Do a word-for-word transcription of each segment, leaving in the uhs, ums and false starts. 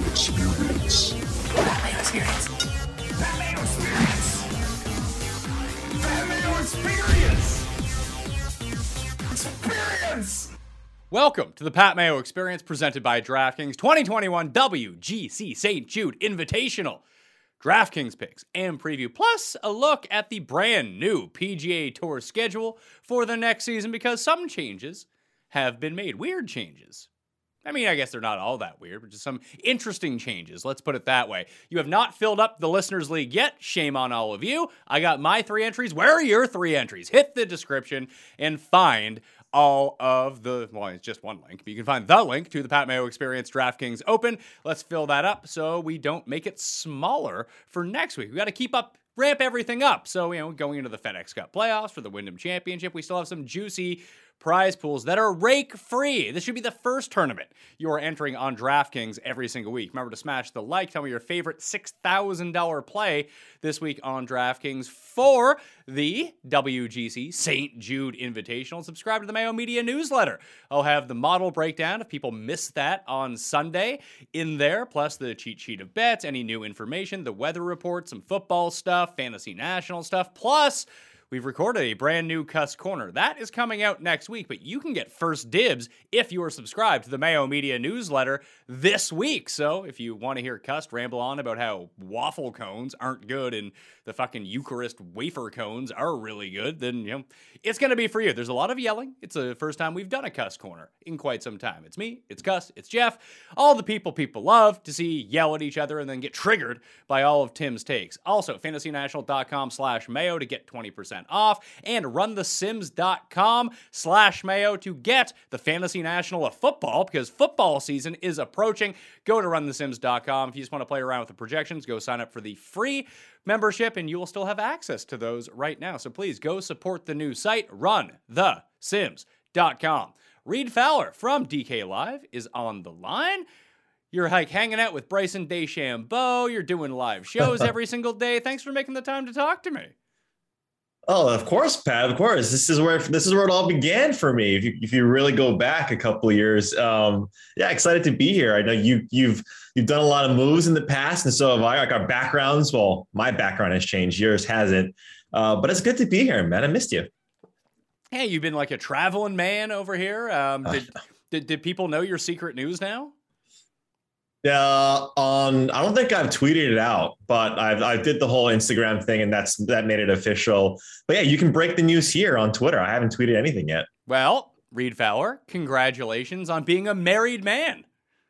Experience. Pat Mayo Experience. Pat Mayo Experience. Pat Mayo Experience. Experience. Welcome to the Pat Mayo Experience presented by DraftKings twenty twenty-one W G C Saint Jude Invitational. DraftKings picks and preview, plus a look at the brand new P G A Tour schedule for the next season because some changes have been made. Weird changes. I mean, I guess they're not all that weird, but just some interesting changes. Let's put it that way. You have not filled up the Listeners League yet. Shame on all of you. I got my three entries. Where are your three entries? Hit the description and find all of the, well, it's just one link, but you can find the link to the Pat Mayo Experience DraftKings Open. Let's fill that up so we don't make it smaller for next week. We got to keep up, ramp everything up. So, you know, going into the FedEx Cup playoffs for the Wyndham Championship, we still have some juicy prize pools that are rake-free. This should be the first tournament you are entering on DraftKings every single week. Remember to smash the like. Tell me your favorite six thousand dollars play this week on DraftKings for the W G C Saint Jude Invitational. Subscribe to the Mayo Media newsletter. I'll have the model breakdown if people miss that on Sunday in there, plus the cheat sheet of bets, any new information, the weather report, some football stuff, fantasy national stuff, plus we've recorded a brand new Cuss Corner. That is coming out next week, but you can get first dibs if you are subscribed to the Mayo Media newsletter this week. So if you want to hear Cuss ramble on about how waffle cones aren't good and the fucking Eucharist wafer cones are really good, then, you know, it's going to be for you. There's a lot of yelling. It's the first time we've done a Cuss Corner in quite some time. It's me, it's Cuss, it's Jeff, all the people people love to see yell at each other and then get triggered by all of Tim's takes. Also, fantasynational.com slash Mayo to get twenty percent off, and runthesims.com slash Mayo to get the Fantasy National of football, because football season is approaching. Go to runthesims dot com. If you just want to play around with the projections, go sign up for the free membership, and you will still have access to those right now. So please go support the new site, run the sims dot com. Reed Fowler from D K Live is on the line. You're like hanging out with Bryson DeChambeau. You're doing live shows every single day. Thanks for making the time to talk to me. Oh, of course, Pat. Of course, this is where this is where it all began for me. If you if you really go back a couple of years, um, yeah, excited to be here. I know you you've you've done a lot of moves in the past, and so have I. Like our backgrounds, well, my background has changed. Yours hasn't, uh, but it's good to be here, man. I missed you. Hey, you've been like a traveling man over here. Um, did, did did people know your secret news now? Yeah, on I don't think I've tweeted it out, but I've I did the whole Instagram thing, and that's that made it official. But yeah, you can break the news here on Twitter. I haven't tweeted anything yet. Well, Reed Fowler, congratulations on being a married man.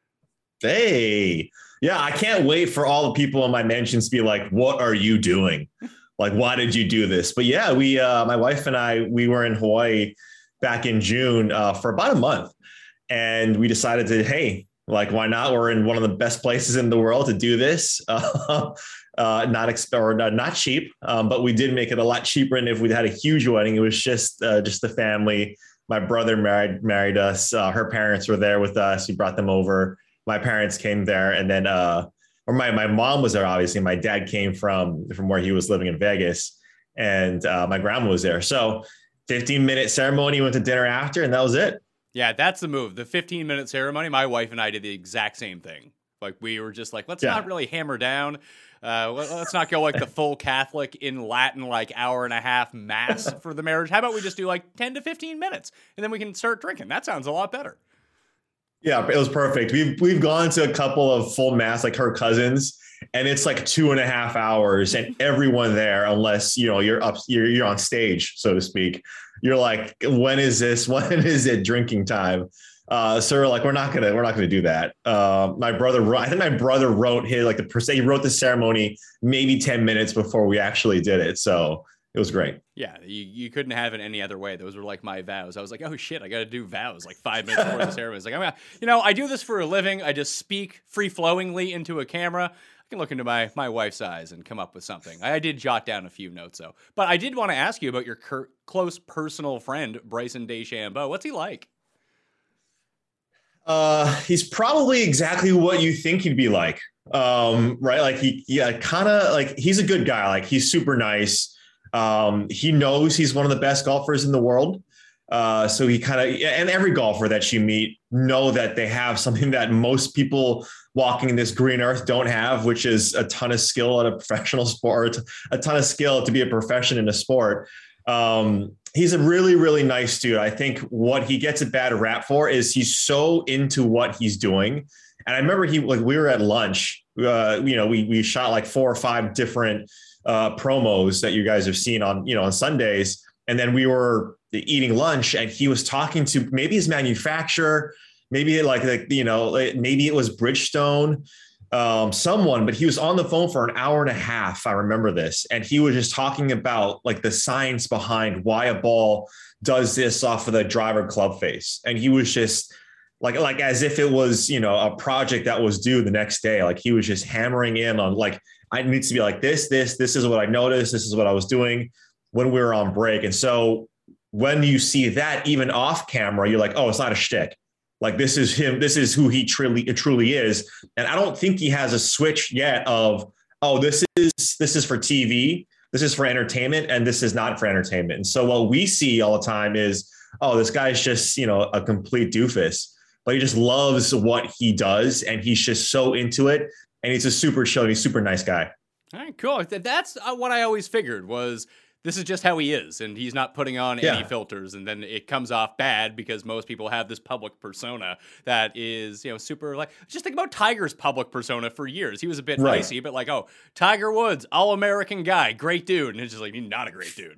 Hey, yeah, I can't wait for all the people in my mentions to be like, "What are you doing? Like, why did you do this?" But yeah, we, uh, my wife and I, we were in Hawaii back in June uh, for about a month, and we decided to, hey. Like, why not? We're in one of the best places in the world to do this. Uh, uh, not exp- or not, not cheap, um, but we did make it a lot cheaper. And if we had a huge wedding, it was just uh, just the family. My brother married married us. Uh, her parents were there with us. We brought them over. My parents came there, and then, uh, or my my mom was there. Obviously, my dad came from from where he was living in Vegas, and uh, my grandma was there. So, fifteen minute ceremony. Went to dinner after, and that was it. Yeah, that's the move. The fifteen minute ceremony, my wife and I did the exact same thing. Like, we were just like, let's yeah. not really hammer down. Uh, let's not go like the full Catholic in Latin, like hour and a half mass for the marriage. How about we just do like ten to fifteen minutes and then we can start drinking? That sounds a lot better. Yeah, it was perfect. We've, we've gone to a couple of full mass, like her cousins, and it's like two and a half hours and everyone there, unless, you know, you're up, you're, you're on stage, so to speak. You're like, when is this? When is it drinking time? Uh, so we're like, we're not gonna, we're not gonna do that. Uh, my brother, wrote, I think my brother wrote his like the per se. He wrote the ceremony maybe ten minutes before we actually did it. So it was great. Yeah, you, you couldn't have it any other way. Those were like my vows. I was like, oh shit, I got to do vows like five minutes before the ceremony. It's like, I'm gonna, you know, I do this for a living. I just speak free flowingly into a camera. I can look into my my wife's eyes and come up with something. I, I did jot down a few notes though, but I did want to ask you about your cur- close personal friend Bryson DeChambeau. What's he like? Uh, he's probably exactly what you think he'd be like. Um, right? Like he, yeah, kind of like he's a good guy. Like he's super nice. Um, he knows he's one of the best golfers in the world. Uh, so he kind of, and every golfer that you meet know that they have something that most people walking this green earth don't have, which is a ton of skill at a professional sport, a ton of skill to be a profession in a sport. Um, he's a really, really nice dude. I think what he gets a bad rap for is he's so into what he's doing. And I remember he, like, we were at lunch, uh, you know, we, we shot like four or five different uh, promos that you guys have seen on, you know, on Sundays. And then we were eating lunch and he was talking to maybe his manufacturer, maybe like, like, you know, maybe it was Bridgestone, um, someone, but he was on the phone for an hour and a half. I remember this. And he was just talking about like the science behind why a ball does this off of the driver club face. And he was just like, like as if it was, you know, a project that was due the next day. Like he was just hammering in on like, I need to be like this, this, this is what I noticed. This is what I was doing when we were on break. And so when you see that even off camera, you're like, oh, it's not a shtick. Like this is him. This is who he truly, truly is. And I don't think he has a switch yet of, oh, this is, this is for T V. This is for entertainment. And this is not for entertainment. And so what we see all the time is, oh, this guy's just, you know, a complete doofus, but he just loves what he does. And he's just so into it. And he's a super chill. He's a super nice guy. All right, cool. That's what I always figured was, this is just how he is, and he's not putting on yeah. any filters, and then it comes off bad because most people have this public persona that is, you know, super, like, just think about Tiger's public persona for years. He was a bit right. icy, but like, oh, Tiger Woods, all-American guy, great dude, and it's just like, he's not a great dude.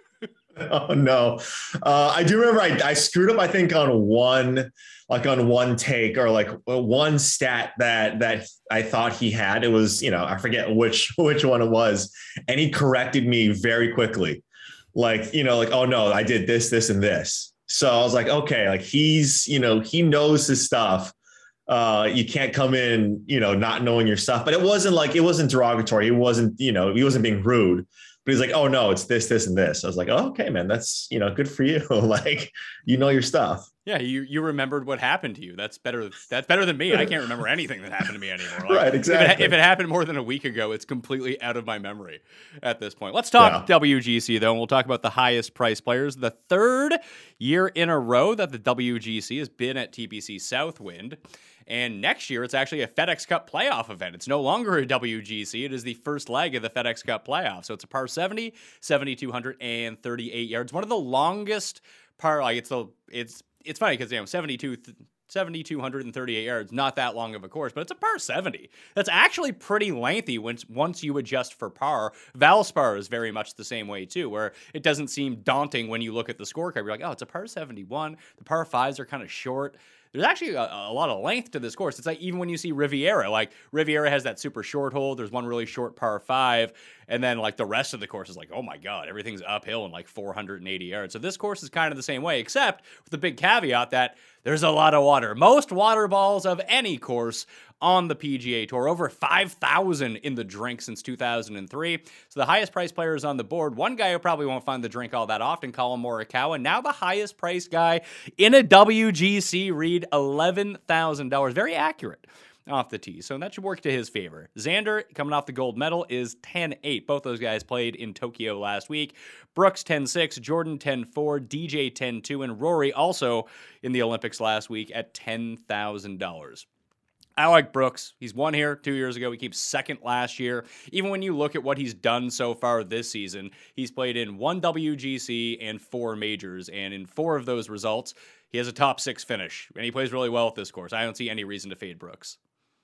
Oh, no. Uh, I do remember I, I screwed up, I think, on one, like on one take or like one stat that that I thought he had. It was, you know, I forget which which one it was. And he corrected me very quickly. Like, you know, like, oh, no, I did this, this, and this. So I was like, OK, like he's, you know, he knows his stuff. Uh, you can't come in, you know, not knowing your stuff. But it wasn't like it wasn't derogatory. It wasn't, you know, he wasn't being rude. But he's like, oh, no, it's this, this, and this. I was like, oh, okay, man, that's, you know, good for you. Like, you know your stuff. Yeah, you you remembered what happened to you. That's better. That's better than me. I can't remember anything that happened to me anymore. Like, right, exactly. If it, if it happened more than a week ago, it's completely out of my memory at this point. Let's talk yeah. W G C, though, and we'll talk about the highest price players. The third year in a row that the W G C has been at T P C Southwind. And next year, it's actually a FedEx Cup playoff event. It's no longer a W G C. It is the first leg of the FedEx Cup playoff. So it's a par seventy, seven thousand two hundred thirty-eight yards. One of the longest par, like it's the, it's, it's funny because, you know, seventy-two, seven thousand two hundred thirty-eight yards, not that long of a course, but it's a par seventy. That's actually pretty lengthy once, once you adjust for par. Valspar is very much the same way, too, where it doesn't seem daunting when you look at the scorecard. You're like, oh, it's a par seventy-one. The par fives are kind of short. There's actually a, a lot of length to this course. It's like even when you see Riviera, like Riviera has that super short hole. There's one really short par five. And then like the rest of the course is like, oh my God, everything's uphill and like four hundred eighty yards. So this course is kind of the same way, except with the big caveat that there's a lot of water. Most water balls of any course on the P G A Tour, over five thousand in the drink since two thousand three. So the highest priced players on the board, one guy who probably won't find the drink all that often, Colin Morikawa, now the highest priced guy in a W G C, read eleven thousand dollars. Very accurate off the tee, so that should work to his favor. Xander, coming off the gold medal, is ten eight. Both those guys played in Tokyo last week. Brooks ten six, Jordan ten four, D J ten two, and Rory also in the Olympics last week at ten thousand dollars. I like Brooks. He's won here two years ago. He came second last year. Even when you look at what he's done so far this season, he's played in one W G C and four majors. And in four of those results, he has a top six finish. And he plays really well at this course. I don't see any reason to fade Brooks.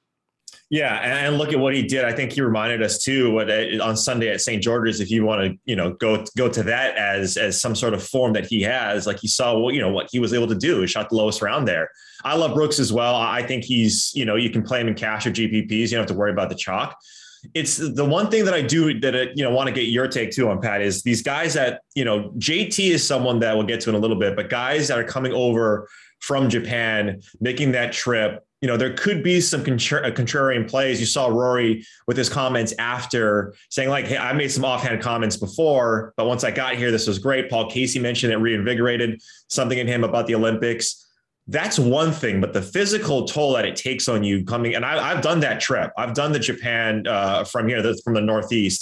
Yeah, and look at what he did. I think he reminded us too what, on Sunday at Saint George's. If you want to, you know, go go to that as as some sort of form that he has, like he saw, well, you know, what he was able to do. He shot the lowest round there. I love Brooks as well. I think he's, you know, you can play him in cash or G P Ps. You don't have to worry about the chalk. It's the one thing that I do that, I, you know, want to get your take too on, Pat, is these guys that, you know, J T is someone that we'll get to in a little bit, but guys that are coming over from Japan, making that trip. You know, there could be some contra- contrarian plays. You saw Rory with his comments after saying like, hey, I made some offhand comments before, but once I got here, this was great. Paul Casey mentioned it reinvigorated something in him about the Olympics. That's one thing, but the physical toll that it takes on you coming, and I, I've done that trip. I've done the Japan uh, from here, from the Northeast.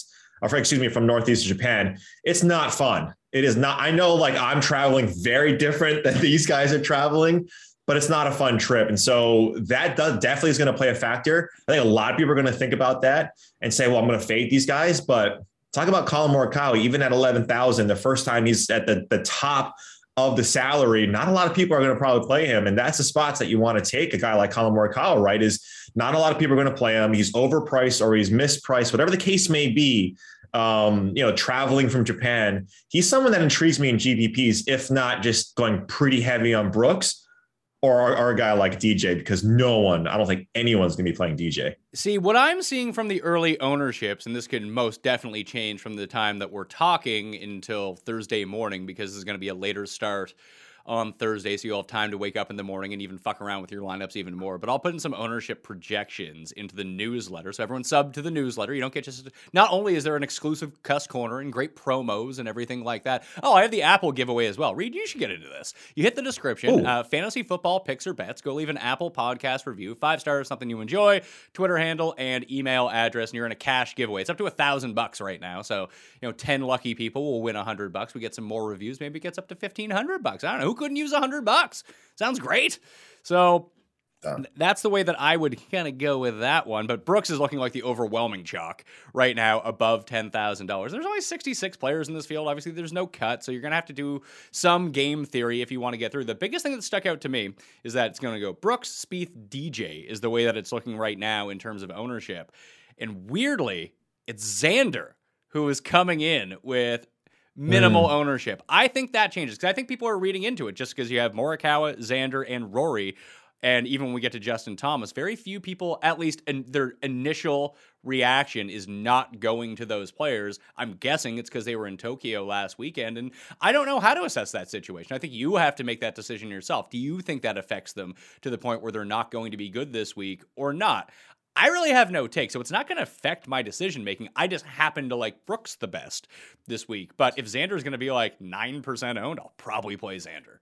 or excuse me, from Northeast Japan. It's not fun. It is not. I know, like, I'm traveling very different than these guys are traveling, but it's not a fun trip. And so that does, definitely is going to play a factor. I think a lot of people are going to think about that and say, well, I'm going to fade these guys. But talk about Colin Morikawa, even at eleven thousand, the first time he's at the, the top of the salary, not a lot of people are going to probably play him. And that's the spots that you want to take a guy like Colin Morikawa, right? Is not a lot of people are going to play him. He's overpriced or he's mispriced, whatever the case may be. Um, you know, traveling from Japan, he's someone that intrigues me in G P Ps, if not just going pretty heavy on Brooks or, or a guy like D J, because no one, I don't think anyone's going to be playing D J. See, what I'm seeing from the early ownerships, and this could most definitely change from the time that we're talking until Thursday morning, because this is going to be a later start on Thursday, so you'll have time to wake up in the morning and even fuck around with your lineups even more. But I'll put in some ownership projections into the newsletter, so everyone sub to the newsletter. You don't get just... Not only is there an exclusive cuss corner and great promos and everything like that. Oh, I have the Apple giveaway as well. Reed, you should get into this. You hit the description. Uh, fantasy football picks or bets. Go leave an Apple podcast review. Five stars, something you enjoy. Twitter handle and email address, and you're in a cash giveaway. It's up to a thousand bucks right now. So, you know, ten lucky people will win a hundred bucks. We get some more reviews. Maybe it gets up to fifteen hundred bucks. I don't know. Who couldn't use a hundred bucks? Sounds great. So Done. That's the way that I would kind of go with that one. But Brooks is looking like the overwhelming chalk right now, above ten thousand dollars. There's only sixty-six players in this field. Obviously, there's no cut, so you're going to have to do some game theory if you want to get through. The biggest thing that stuck out to me is that it's going to go Brooks, Spieth, D J is the way that it's looking right now in terms of ownership. And weirdly, it's Xander who is coming in with minimal mm. ownership. I think that changes because I think people are reading into it just because you have Morikawa, Xander, and Rory. And even when we get to Justin Thomas, very few people, at least in their initial reaction, is not going to those players. I'm guessing it's because they were in Tokyo last weekend, and I don't know how to assess that situation. I think you have to make that decision yourself. Do you think that affects them to the point where they're not going to be good this week or not? I really have no take, so it's not going to affect my decision-making. I just happen to like Brooks the best this week. But if Xander's going to be like nine percent owned, I'll probably play Xander.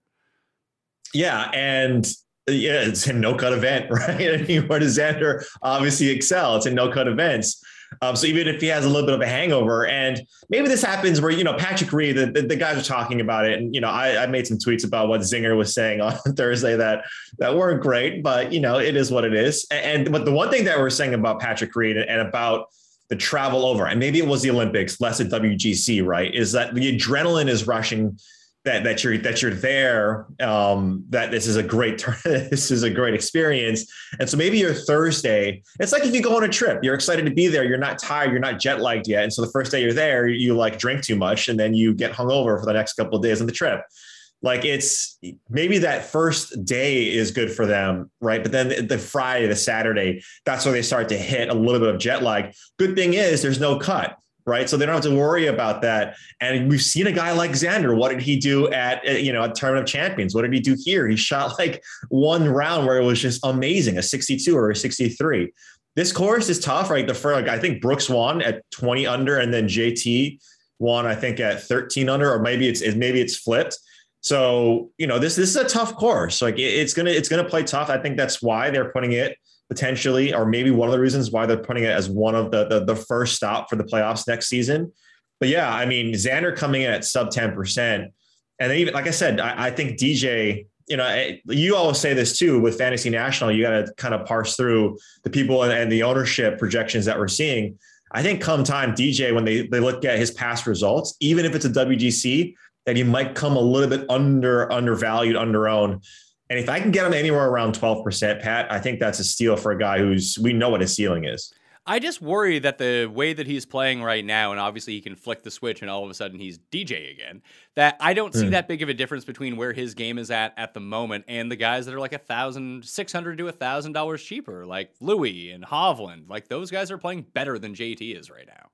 Yeah, and yeah, it's a no-cut event, right? I mean, where does Xander obviously excel? It's in no-cut events. Um, so even if he has a little bit of a hangover, and maybe this happens where, you know, Patrick Reed, the, the, the guys are talking about it. And, you know, I, I made some tweets about what Zinger was saying on Thursday that, that weren't great, but, you know, it is what it is. And, and but the one thing that we're saying about Patrick Reed and about the travel over, and maybe it was the Olympics, less at W G C, right, is that the adrenaline is rushing that that you're that you're there, um, that this is a great this is a great experience. And so maybe your Thursday, it's like if you go on a trip, you're excited to be there, you're not tired, you're not jet lagged yet. And so the first day you're there, you like drink too much and then you get hungover for the next couple of days on the trip. Like it's maybe that first day is good for them, right? But then the Friday, the Saturday, that's where they start to hit a little bit of jet lag. Good thing is there's no cut. Right. So they don't have to worry about that. And we've seen a guy like Xander. What did he do at, you know, a Tournament of Champions? What did he do here? He shot like one round where it was just amazing, a sixty-two or a sixty-three. This course is tough, right? The first, like, I think Brooks won at twenty under, and then J T won, I think, at thirteen under, or maybe it's maybe it's flipped. So, you know, this this is a tough course. Like it, it's gonna it's gonna play tough. I think that's why they're putting it potentially, or maybe one of the reasons why they're putting it as one of the, the the first stop for the playoffs next season. But yeah, I mean, Xander coming in at sub ten percent. And then even, like I said, I, I think D J, you know, you always say this too, with Fantasy National, you got to kind of parse through the people and, and the ownership projections that we're seeing. I think come time, D J, when they, they look at his past results, even if it's a W G C, that he might come a little bit under, undervalued, underowned. And if I can get him anywhere around twelve percent, Pat, I think that's a steal for a guy who's, we know what his ceiling is. I just worry that the way that he's playing right now, and obviously he can flick the switch and all of a sudden he's D J again, that I don't see mm. that big of a difference between where his game is at at the moment and the guys that are like a thousand, six hundred to a thousand dollars cheaper, like Louis and Hovland. Like those guys are playing better than J T is right now.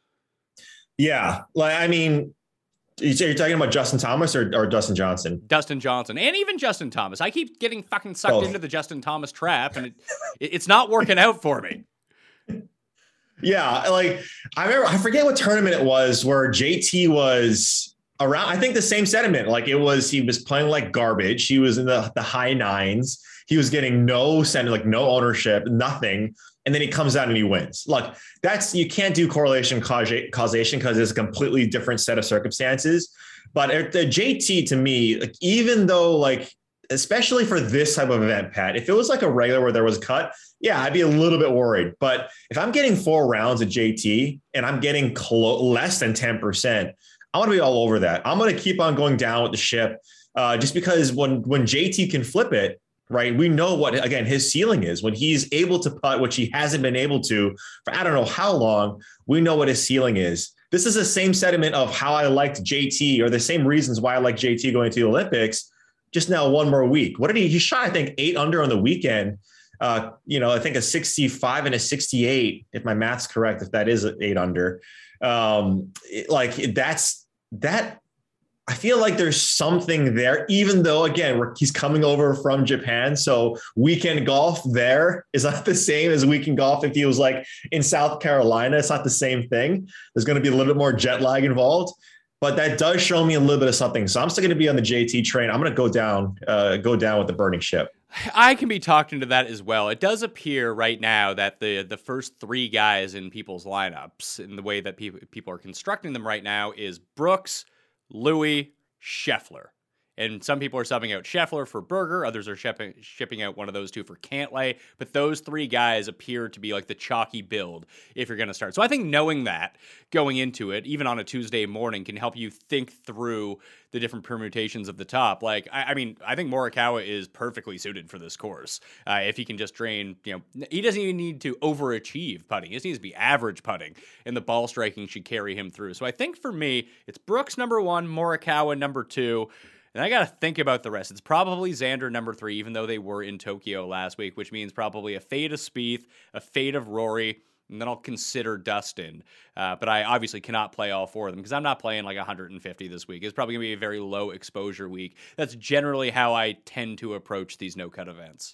Yeah. Like, I mean, you're talking about Justin Thomas or, or Dustin Johnson? Dustin Johnson, and even Justin Thomas. I keep getting fucking sucked Both. into the Justin Thomas trap, and it, it's not working out for me. Yeah, like I remember, I forget what tournament it was where J T was around. I think the same sentiment. Like it was, he was playing like garbage. He was in the, the high nines. He was getting no send, like no ownership, nothing. And then he comes out and he wins. Look, that's, you can't do correlation causation because it's a completely different set of circumstances. But the J T to me, like, even though like, especially for this type of event, Pat, if it was like a regular where there was a cut, yeah, I'd be a little bit worried. But if I'm getting four rounds of J T and I'm getting clo- less than ten percent, I want to be all over that. I'm going to keep on going down with the ship uh, just because when, when J T can flip it, right, we know what, again, his ceiling is. When he's able to putt, which he hasn't been able to for I don't know how long, we know what his ceiling is. This is the same sentiment of how I liked J T, or the same reasons why I like J T going to the Olympics. Just now one more week. What did he, he shot, I think, eight under on the weekend. Uh, you know, I think a sixty-five and a sixty-eight, if my math's correct, if that is eight under. Um, it, like that's that. I feel like there's something there, even though, again, we're, he's coming over from Japan. So weekend golf there is not the same as weekend golf if he was like in South Carolina. It's not the same thing. There's going to be a little bit more jet lag involved. But that does show me a little bit of something. So I'm still going to be on the J T train. I'm going to go down, uh, go down with the burning ship. I can be talked into that as well. It does appear right now that the the first three guys in people's lineups, in the way that people people are constructing them right now, is Brooks, Louis, Scheffler. And some people are subbing out Scheffler for Berger. Others are shipping, shipping out one of those two for Cantlay. But those three guys appear to be like the chalky build if you're going to start. So I think knowing that going into it, even on a Tuesday morning, can help you think through the different permutations of the top. Like, I, I mean, I think Morikawa is perfectly suited for this course. Uh, if he can just drain, you know, he doesn't even need to overachieve putting. He just needs to be average putting, and the ball striking should carry him through. So I think for me, it's Brooks number one, Morikawa number two. And I got to think about the rest. It's probably Xander number three, even though they were in Tokyo last week, which means probably a fade of Spieth, a fade of Rory, and then I'll consider Dustin. Uh, but I obviously cannot play all four of them because I'm not playing like one hundred fifty this week. It's probably going to be a very low exposure week. That's generally how I tend to approach these no-cut events.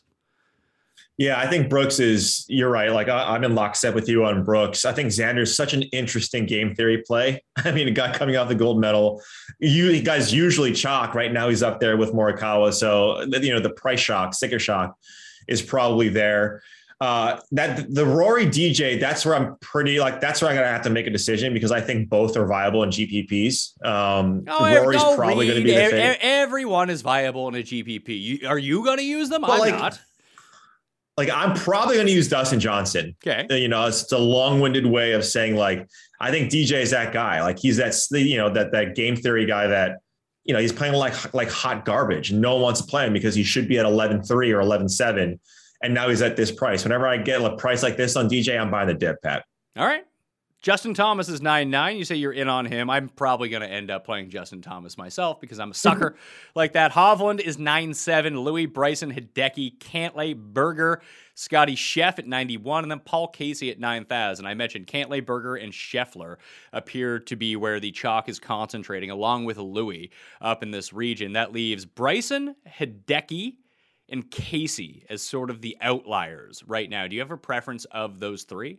Yeah, I think Brooks is, you're right. Like I, I'm in lockstep with you on Brooks. I think Xander's such an interesting game theory play. I mean, a guy coming off the gold medal, you guys usually chalk. Right now he's up there with Morikawa. So, you know, the price shock, sticker shock is probably there. Uh, that the Rory D J, that's where I'm pretty like, that's where I'm going to have to make a decision because I think both are viable in G P Ps. Um, oh, Rory's oh, probably going to be the favorite. Everyone is viable in a G P P. You, are you going to use them? But I'm like, not. Like, I'm probably going to use Dustin Johnson. Okay. You know, it's a long-winded way of saying, like, I think D J is that guy. Like, he's that, you know, that that game theory guy that, you know, he's playing like like hot garbage. No one wants to play him because he should be at eleven three or eleven seven. And now he's at this price. Whenever I get a price like this on D J, I'm buying the dip, Pat. All right. Justin Thomas is nine nine. You say you're in on him. I'm probably going to end up playing Justin Thomas myself because I'm a sucker like that. Hovland is nine seven. Louis, Bryson, Hideki, Cantlay, Berger, Scotty Scheff at ninety-one, and then Paul Casey at nine thousand. I mentioned Cantlay, Berger, and Scheffler appear to be where the chalk is concentrating, along with Louis up in this region. That leaves Bryson, Hideki, and Casey as sort of the outliers right now. Do you have a preference of those three?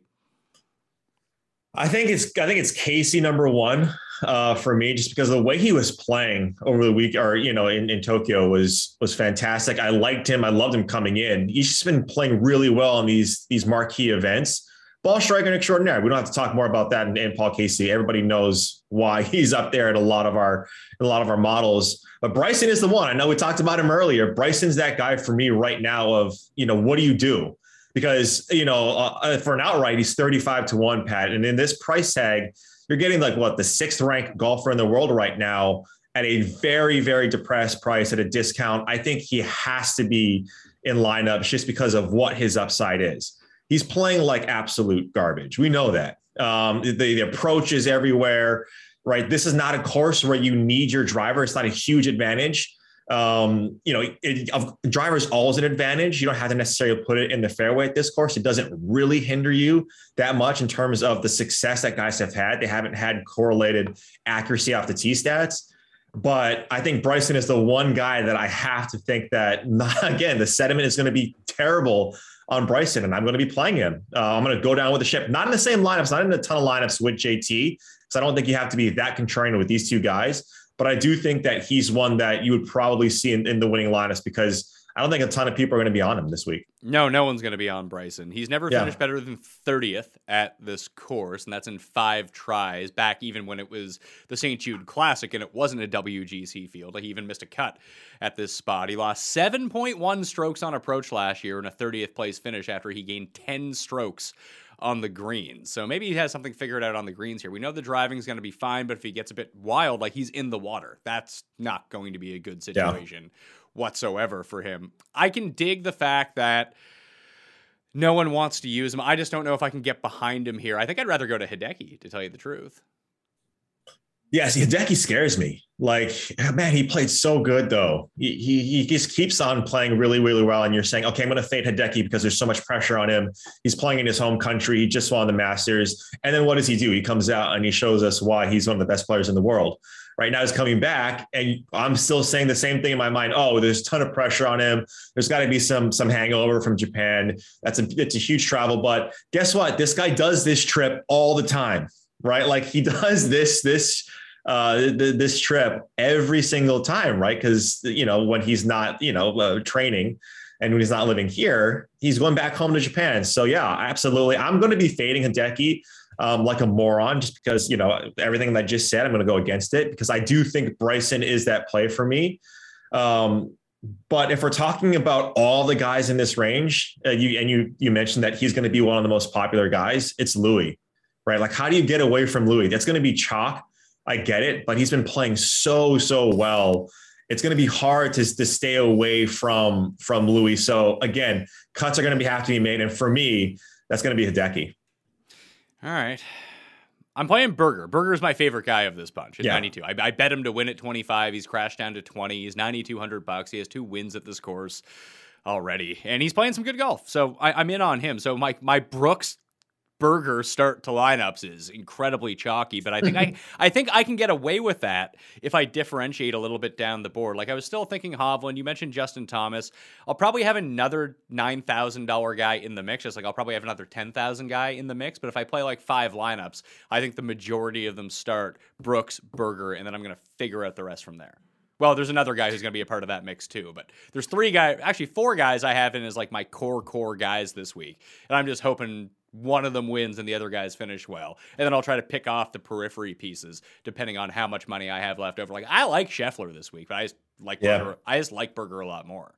I think it's I think it's Casey number one uh, for me, just because of the way he was playing over the week, or you know, in, in Tokyo was was fantastic. I liked him. I loved him coming in. He's just been playing really well in these these marquee events. Ball striker extraordinaire. We don't have to talk more about that in, in Paul Casey. Everybody knows why he's up there at a lot of our a lot of our models. But Bryson is the one. I know we talked about him earlier. Bryson's that guy for me right now. Of you know, what do you do? Because, you know, uh, for an outright, he's thirty-five to one, Pat. And in this price tag, you're getting like what, the sixth ranked golfer in the world right now at a very, very depressed price at a discount. I think he has to be in lineups just because of what his upside is. He's playing like absolute garbage. We know that. Um, the, the approach is everywhere, right? This is not a course where you need your driver. It's not a huge advantage. Um, you know, it, it, driver is always an advantage. You don't have to necessarily put it in the fairway at this course. It doesn't really hinder you that much in terms of the success that guys have had. They haven't had correlated accuracy off the tee stats. But I think Bryson is the one guy that I have to think that, not, again, the sentiment is going to be terrible on Bryson, and I'm going to be playing him. Uh, I'm going to go down with the ship. Not in the same lineups, not in a ton of lineups with J T, because I don't think you have to be that contrarian with these two guys. But I do think that he's one that you would probably see in, in the winning lineups because I don't think a ton of people are going to be on him this week. No, no one's going to be on Bryson. He's never Yeah. finished better than thirtieth at this course, and that's in five tries, back even when it was the Saint Jude Classic and it wasn't a W G C field. He even missed a cut at this spot. He lost seven point one strokes on approach last year in a thirtieth place finish after he gained ten strokes on the greens. So maybe he has something figured out on the greens here. We know the driving is going to be fine, but if he gets a bit wild, like he's in the water, that's not going to be a good situation. Yeah. whatsoever for him. I can dig the fact that no one wants to use him. I just don't know if I can get behind him here. I think I'd rather go to Hideki, to tell you the truth. Yeah, see, Hideki scares me. Like, man, he played so good, though. He, he, he just keeps on playing really, really well. And you're saying, okay, I'm going to fade Hideki because there's so much pressure on him. He's playing in his home country. He just won the Masters. And then what does he do? He comes out and he shows us why he's one of the best players in the world. Right now he's coming back, and I'm still saying the same thing in my mind. Oh, there's a ton of pressure on him. There's got to be some some hangover from Japan. That's a it's a huge travel. But guess what? This guy does this trip all the time, right? Like he does this this uh, th- this trip every single time, right? Because you know when he's not you know uh, training and when he's not living here, he's going back home to Japan. So yeah, absolutely, I'm going to be fading Hideki. Um, like a moron, just because, you know, everything that I just said, I'm going to go against it because I do think Bryson is that play for me. Um, but if we're talking about all the guys in this range, uh, you and you you mentioned that he's going to be one of the most popular guys, it's Louis, right? Like, how do you get away from Louis? That's going to be chalk. I get it, but he's been playing so, so well. It's going to be hard to, to stay away from, from Louis. So again, cuts are going to be have to be made. And for me, that's going to be Hideki. All right. I'm playing Berger. Berger's my favorite guy of this bunch at yeah. ninety-two. I, I bet him to win at twenty-five. He's crashed down to twenty. He's ninety-two hundred bucks. He has two wins at this course already, and he's playing some good golf. So I, I'm in on him. So my my Brooks Berger start to lineups is incredibly chalky, but I think I I think I can get away with that if I differentiate a little bit down the board. Like I was still thinking Hovland. You mentioned Justin Thomas. I'll probably have another nine thousand dollars guy in the mix. Just like I'll probably have another ten thousand guy in the mix. But if I play like five lineups, I think the majority of them start Brooks, Berger, and then I'm going to figure out the rest from there. Well, there's another guy who's going to be a part of that mix too, but there's three guys, actually four guys I have in as like my core core guys this week. And I'm just hoping one of them wins and the other guys finish well. And then I'll try to pick off the periphery pieces depending on how much money I have left over. Like I like Scheffler this week, but I just like yeah. Berger, I just like Berger a lot more.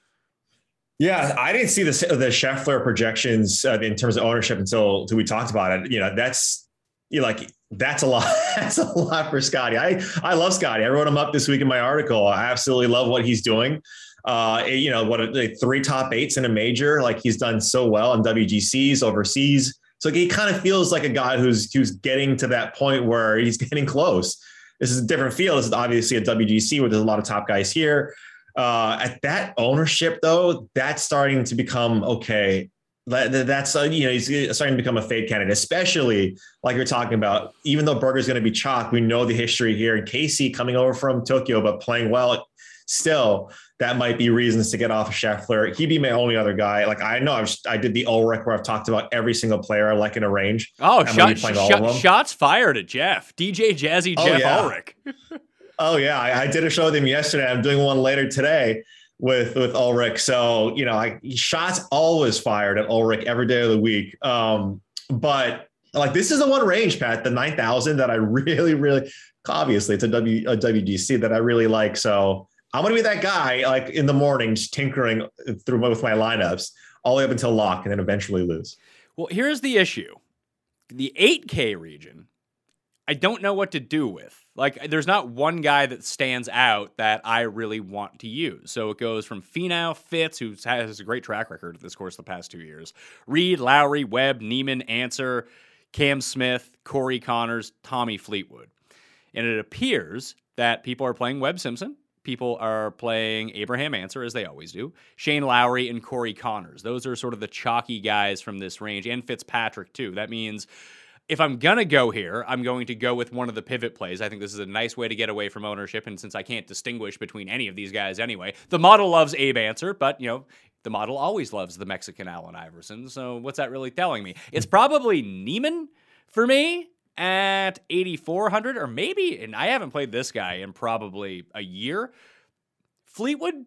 Yeah, I didn't see the the Scheffler projections uh, in terms of ownership until, until we talked about it. You know, that's you know, like that's a lot. That's a lot for Scotty. I I love Scotty. I wrote him up this week in my article. I absolutely love what he's doing. Uh, you know, what like three top eights in a major. Like he's done so well in W G Cs overseas. So he kind of feels like a guy who's who's getting to that point where he's getting close. This is a different field. This is obviously a W G C where there's a lot of top guys here. Uh, at that ownership, though, that's starting to become okay. That, that's uh, you know he's starting to become a fade candidate, especially like you're talking about. Even though Berger's going to be chalk, we know the history here. And Casey coming over from Tokyo, but playing well. Still, that might be reasons to get off of Scheffler. He'd be my only other guy. Like I know I've, I did the Ulrich where I've talked about every single player I like in a range. Oh, shot, shot, shots fired at Jeff. D J Jazzy oh, Jeff yeah. Ulrich. oh, yeah. I, I did a show with him yesterday. I'm doing one later today with, with Ulrich. So, you know, I, shots always fired at Ulrich every day of the week. Um, but like this is the one range, Pat, the nine thousand that I really, really, obviously it's a, w, a W G C that I really like. So I'm going to be that guy like in the mornings tinkering through with my lineups all the way up until lock and then eventually lose. Well, here's the issue. The eight K region, I don't know what to do with. Like, there's not one guy that stands out that I really want to use. So it goes from Finau, Fitz, who has a great track record at this course the past two years, Reed, Lowry, Webb, Neiman, Answer, Cam Smith, Corey Connors, Tommy Fleetwood. And it appears that people are playing Webb Simpson. People are playing Abraham Answer, as they always do, Shane Lowry and Corey Connors. Those are sort of the chalky guys from this range, and Fitzpatrick, too. That means if I'm going to go here, I'm going to go with one of the pivot plays. I think this is a nice way to get away from ownership, and since I can't distinguish between any of these guys anyway, the model loves Abe Answer, but, you know, the model always loves the Mexican Allen Iverson, so what's that really telling me? It's probably Neiman for me at eighty-four hundred, or maybe, and I haven't played this guy in probably a year, Fleetwood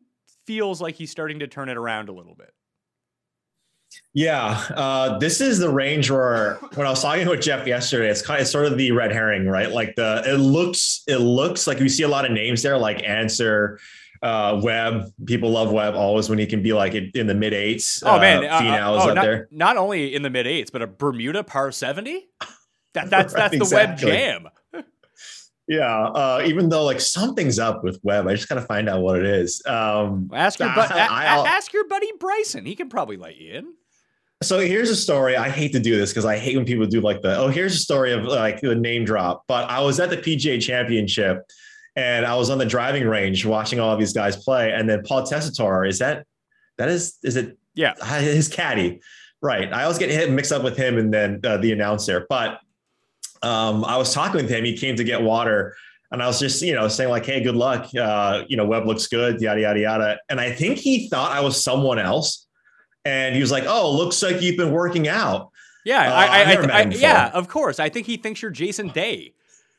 feels like he's starting to turn it around a little bit. Yeah, uh, this is the range where when I was talking with Jeff yesterday, it's kind of sort of the red herring, right? Like the it looks it looks like we see a lot of names there, like Answer, uh, Webb. People love Webb always when he can be like in the mid eights. Oh man, uh, Finau is uh, oh, up not, there. Not only in the mid eights, but a Bermuda par seventy. That that's Right, that's the exactly. Webb jam. Yeah, uh, even though like something's up with Webb, I just gotta find out what it is. Um, Ask your bu- I, a- I'll- ask your buddy Bryson. He can probably let you in. So here's a story. I hate to do this because I hate when people do like the, oh, here's a story of like the name drop. But I was at the P G A Championship and I was on the driving range watching all of these guys play. And then Paul Tessitore, is that, that is, is it? Yeah. His caddy. Right. I always get hit mixed up with him and then uh, the announcer. But um, I was talking with him. He came to get water. And I was just, you know, saying like, hey, good luck. Uh, you know, Webb looks good, yada, yada, yada. And I think he thought I was someone else. And he was like, oh, looks like you've been working out. Yeah, Uh, I, I, I've never I, met I him before. yeah, of course. I think he thinks you're Jason Day.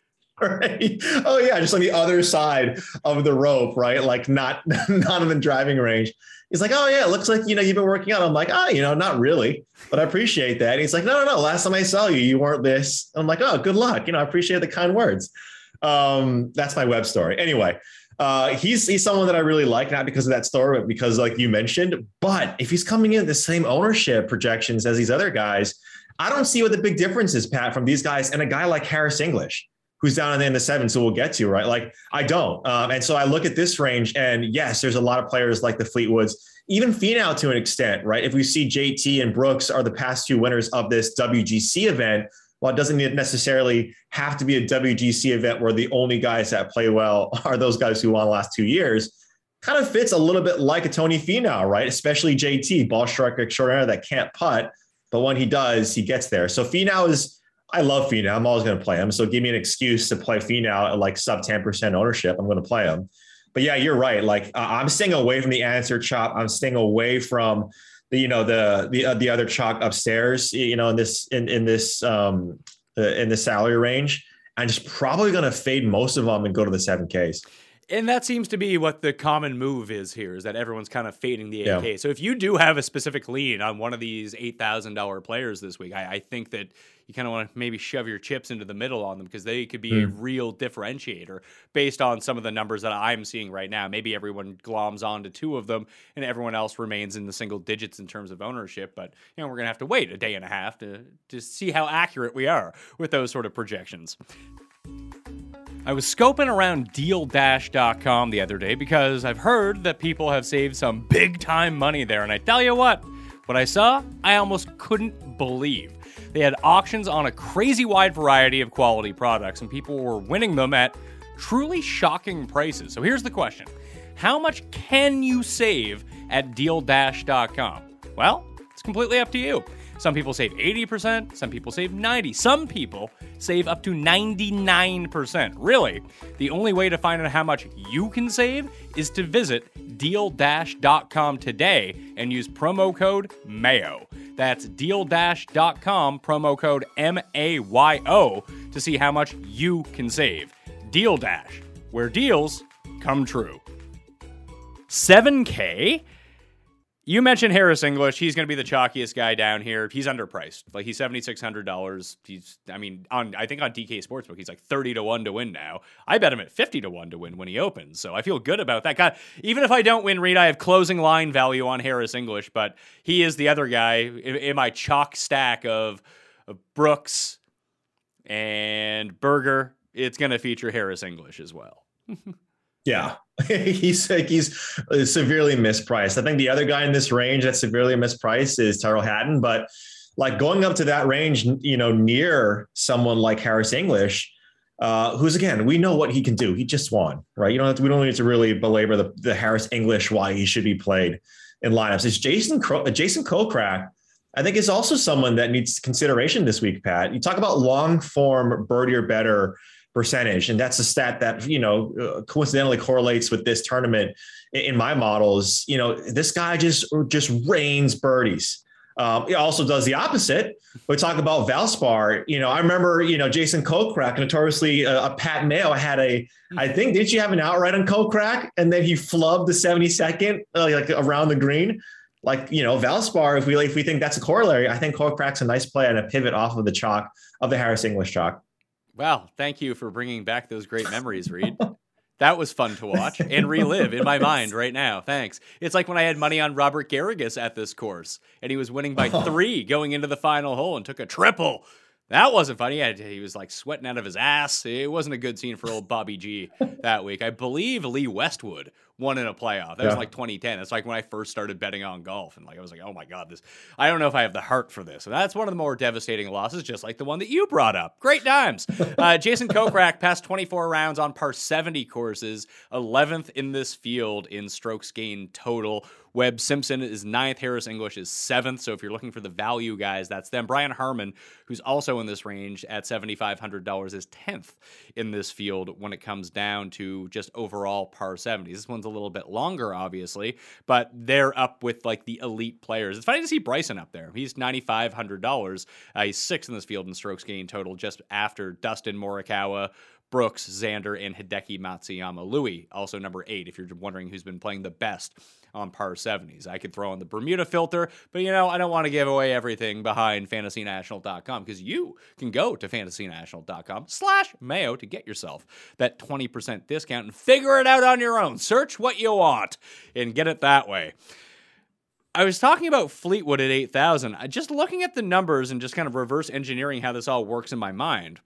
Right? Oh, yeah. Just on the other side of the rope, right? Like not, not in the driving range. He's like, oh, yeah, it looks like, you know, you've been working out. I'm like, oh, you know, not really, but I appreciate that. And he's like, no, no, no. Last time I saw you, you weren't this. I'm like, oh, good luck. You know, I appreciate the kind words. Um, that's my Webb story. Anyway. Uh, he's he's someone that I really like, not because of that story, but because, like you mentioned. But if he's coming in the same ownership projections as these other guys, I don't see what the big difference is, Pat, from these guys and a guy like Harris English, who's down in the, in the sevens, who we'll get to, right? Like I don't. Um, and so I look at this range, and yes, there's a lot of players like the Fleetwoods, even Finau to an extent, right? If we see J T and Brooks are the past two winners of this W G C event. Well, it doesn't necessarily have to be a W G C event where the only guys that play well are those guys who won the last two years. Kind of fits a little bit like a Tony Finau, right? Especially J T, ball striker extraordinaire that can't putt, but when he does, he gets there. So Finau is, I love Finau. I'm always going to play him. So give me an excuse to play Finau at like sub ten percent ownership. I'm going to play him. But yeah, you're right. Like uh, I'm staying away from the answer chop. I'm staying away from the, you know, the, the, uh, the other chalk upstairs, you know, in this, in, in this, um, uh, in the salary range. I'm just probably going to fade most of them and go to the seven Ks. And that seems to be what the common move is here, is that everyone's kind of fading the eight K. Yeah. So if you do have a specific lean on one of these eight thousand dollars players this week, I, I think that you kind of want to maybe shove your chips into the middle on them because they could be mm. a real differentiator based on some of the numbers that I'm seeing right now. Maybe everyone gloms on to two of them and everyone else remains in the single digits in terms of ownership. But, you know, we're going to have to wait a day and a half to, to see how accurate we are with those sort of projections. I was scoping around deal dash dot com the other day because I've heard that people have saved some big time money there. And I tell you what, what I saw, I almost couldn't believe. They had auctions on a crazy wide variety of quality products and people were winning them at truly shocking prices. So here's the question. How much can you save at deal dash dot com? Well, it's completely up to you. Some people save eighty percent, some people save ninety percent, some people save up to ninety-nine percent. Really, the only way to find out how much you can save is to visit deal dash dot com today and use promo code MAYO. That's deal dash dot com, promo code M A Y O, to see how much you can save. Deal Dash, where deals come true. seven K? You mentioned Harris English. He's going to be the chalkiest guy down here. He's underpriced. Like he's seven thousand six hundred dollars. He's, I mean, on I think on D K Sportsbook, he's like thirty to one to win now. I bet him at fifty to one to win when he opens. So I feel good about that guy. Even if I don't win, Reed, I have closing line value on Harris English, but he is the other guy in, in my chalk stack of, of Brooks and Berger. It's going to feature Harris English as well. Yeah, he's like he's severely mispriced. I think the other guy in this range that's severely mispriced is Tyrrell Hatton, but like going up to that range, you know, near someone like Harris English, uh, who's again, we know what he can do. He just won, right? You don't have to, we don't need to really belabor the, the Harris English why he should be played in lineups. It's Jason Cro- Jason Kokrak. I think is also someone that needs consideration this week, Pat. You talk about long form birdie or better percentage. And that's a stat that, you know, uh, coincidentally correlates with this tournament in, in my models. You know, this guy just, just rains birdies. Um, it also does the opposite. We talk about Valspar. You know, I remember, you know, Jason Kokrak, notoriously a, a Pat Mayo, had a, I think, didn't you have an outright on Kokrak? And then he flubbed the seventy-second, uh, like around the green. Like, you know, Valspar, if we if we think that's a corollary, I think Kokrak's a nice play and a pivot off of the chalk, of the Harris English chalk. Well, thank you for bringing back those great memories, Reed. That was fun to watch and relive in my mind right now. Thanks. It's like when I had money on Robert Garrigus at this course, and he was winning by three going into the final hole and took a triple. That wasn't funny. He, had, he was like sweating out of his ass. It wasn't a good scene for old Bobby G that week. I believe Lee Westwood won in a playoff. That yeah. was like twenty ten. That's like when I first started betting on golf. And like I was like, oh my God, this I don't know if I have the heart for this. And that's one of the more devastating losses, just like the one that you brought up. Great times. Uh, Jason Kokrak passed twenty-four rounds on par seventy courses, eleventh in this field in strokes gained total. Webb Simpson is ninth. Harris English is seventh. So if you're looking for the value guys, that's them. Brian Harman, who's also in this range at seven thousand five hundred dollars, is tenth in this field when it comes down to just overall par seventies. This one's a little bit longer, obviously, but they're up with like the elite players. It's funny to see Bryson up there. He's nine thousand five hundred dollars. Uh, he's sixth in this field in strokes gained total, just after Dustin Morikawa, Brooks, Xander, and Hideki Matsuyama. Louis, also number eight, if you're wondering who's been playing the best on par seventies. I could throw in the Bermuda filter, but you know, I don't want to give away everything behind fantasy national dot com, because you can go to fantasy national dot com slash mayo to get yourself that twenty percent discount and figure it out on your own. Search what you want and get it that way. I was talking about Fleetwood at eight thousand. Just looking at the numbers and just kind of reverse engineering how this all works in my mind,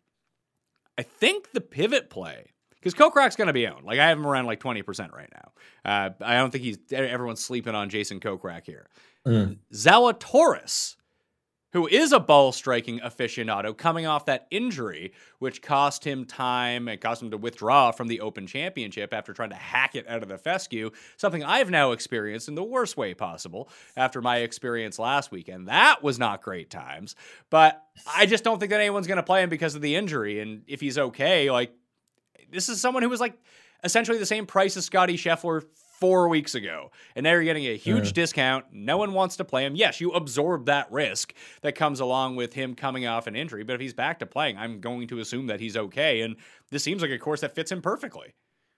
I think the pivot play, because Kokrak's going to be owned. Like, I have him around like twenty percent right now. Uh, I don't think he's everyone's sleeping on Jason Kokrak here. Mm. Zalatoris, who is a ball striking aficionado, coming off that injury, which cost him time and cost him to withdraw from the Open Championship after trying to hack it out of the fescue, something I've now experienced in the worst way possible after my experience last weekend. That was not great times, but I just don't think that anyone's going to play him because of the injury. And if he's okay, like, this is someone who was like essentially the same price as Scotty Scheffler four weeks ago, and now you're getting a huge mm. discount. No one wants to play him. Yes, you absorb that risk that comes along with him coming off an injury, but if he's back to playing, I'm going to assume that he's okay, and this seems like a course that fits him perfectly.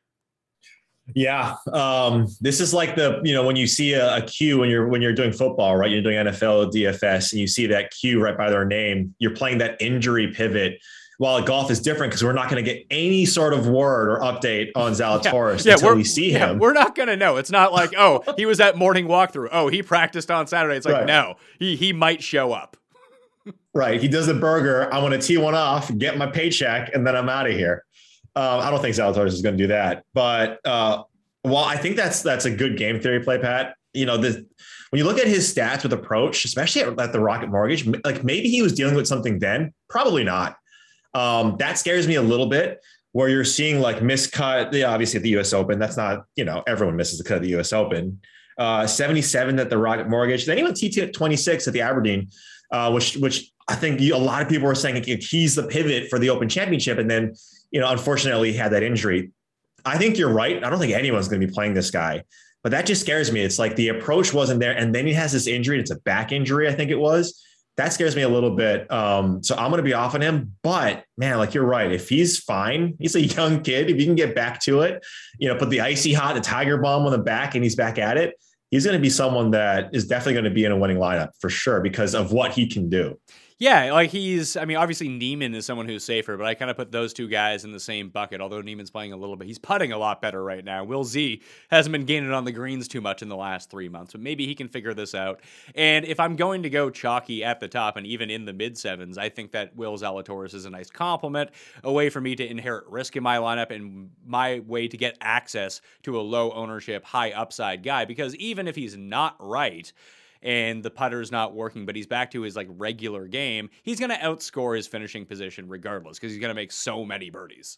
Yeah, um, this is like the, you know, when you see a, a Q when you're when you're doing football, right? You're doing N F L, D F S, and you see that Q right by their name. You're playing that injury pivot. While golf is different because we're not going to get any sort of word or update on Zalatoris yeah, yeah, until we see yeah, him. We're not going to know. It's not like, oh, he was at morning walkthrough. Oh, he practiced on Saturday. It's like, right. no, he he might show up. Right. He does the burger. I want to tee one off, get my paycheck, and then I'm out of here. Um, I don't think Zalatoris is going to do that. But uh, well, I think that's that's a good game theory play, Pat. You know, the, when you look at his stats with approach, especially at, at the Rocket Mortgage, like maybe he was dealing with something then. Probably not. Um, that scares me a little bit, where you're seeing like miscut, yeah, obviously at the U S Open. That's not, you know, everyone misses the cut at the U S Open. Uh, seventy-seven at the Rocket Mortgage. Then he went T T at twenty-six at the Aberdeen, uh, which which I think you, a lot of people were saying he's the pivot for the Open Championship. And then, you know, unfortunately he had that injury. I think you're right. I don't think anyone's going to be playing this guy, but that just scares me. It's like the approach wasn't there. And then he has this injury. It's a back injury, I think it was. That scares me a little bit. Um, so I'm going to be off on him, but man, like you're right. If he's fine, he's a young kid. If you can get back to it, you know, put the icy hot, the Tiger bomb on the back and he's back at it. He's going to be someone that is definitely going to be in a winning lineup for sure because of what he can do. Yeah, like he's, I mean, obviously Neiman is someone who's safer, but I kind of put those two guys in the same bucket, although Neiman's playing a little bit. He's putting a lot better right now. Will Z hasn't been gaining on the greens too much in the last three months, but maybe he can figure this out. And if I'm going to go chalky at the top and even in the mid-sevens, I think that Will Zalatoris is a nice compliment, a way for me to inherit risk in my lineup and my way to get access to a low ownership, high upside guy, because even if he's not right, and the putter's not working, but he's back to his like regular game, he's going to outscore his finishing position regardless because he's going to make so many birdies.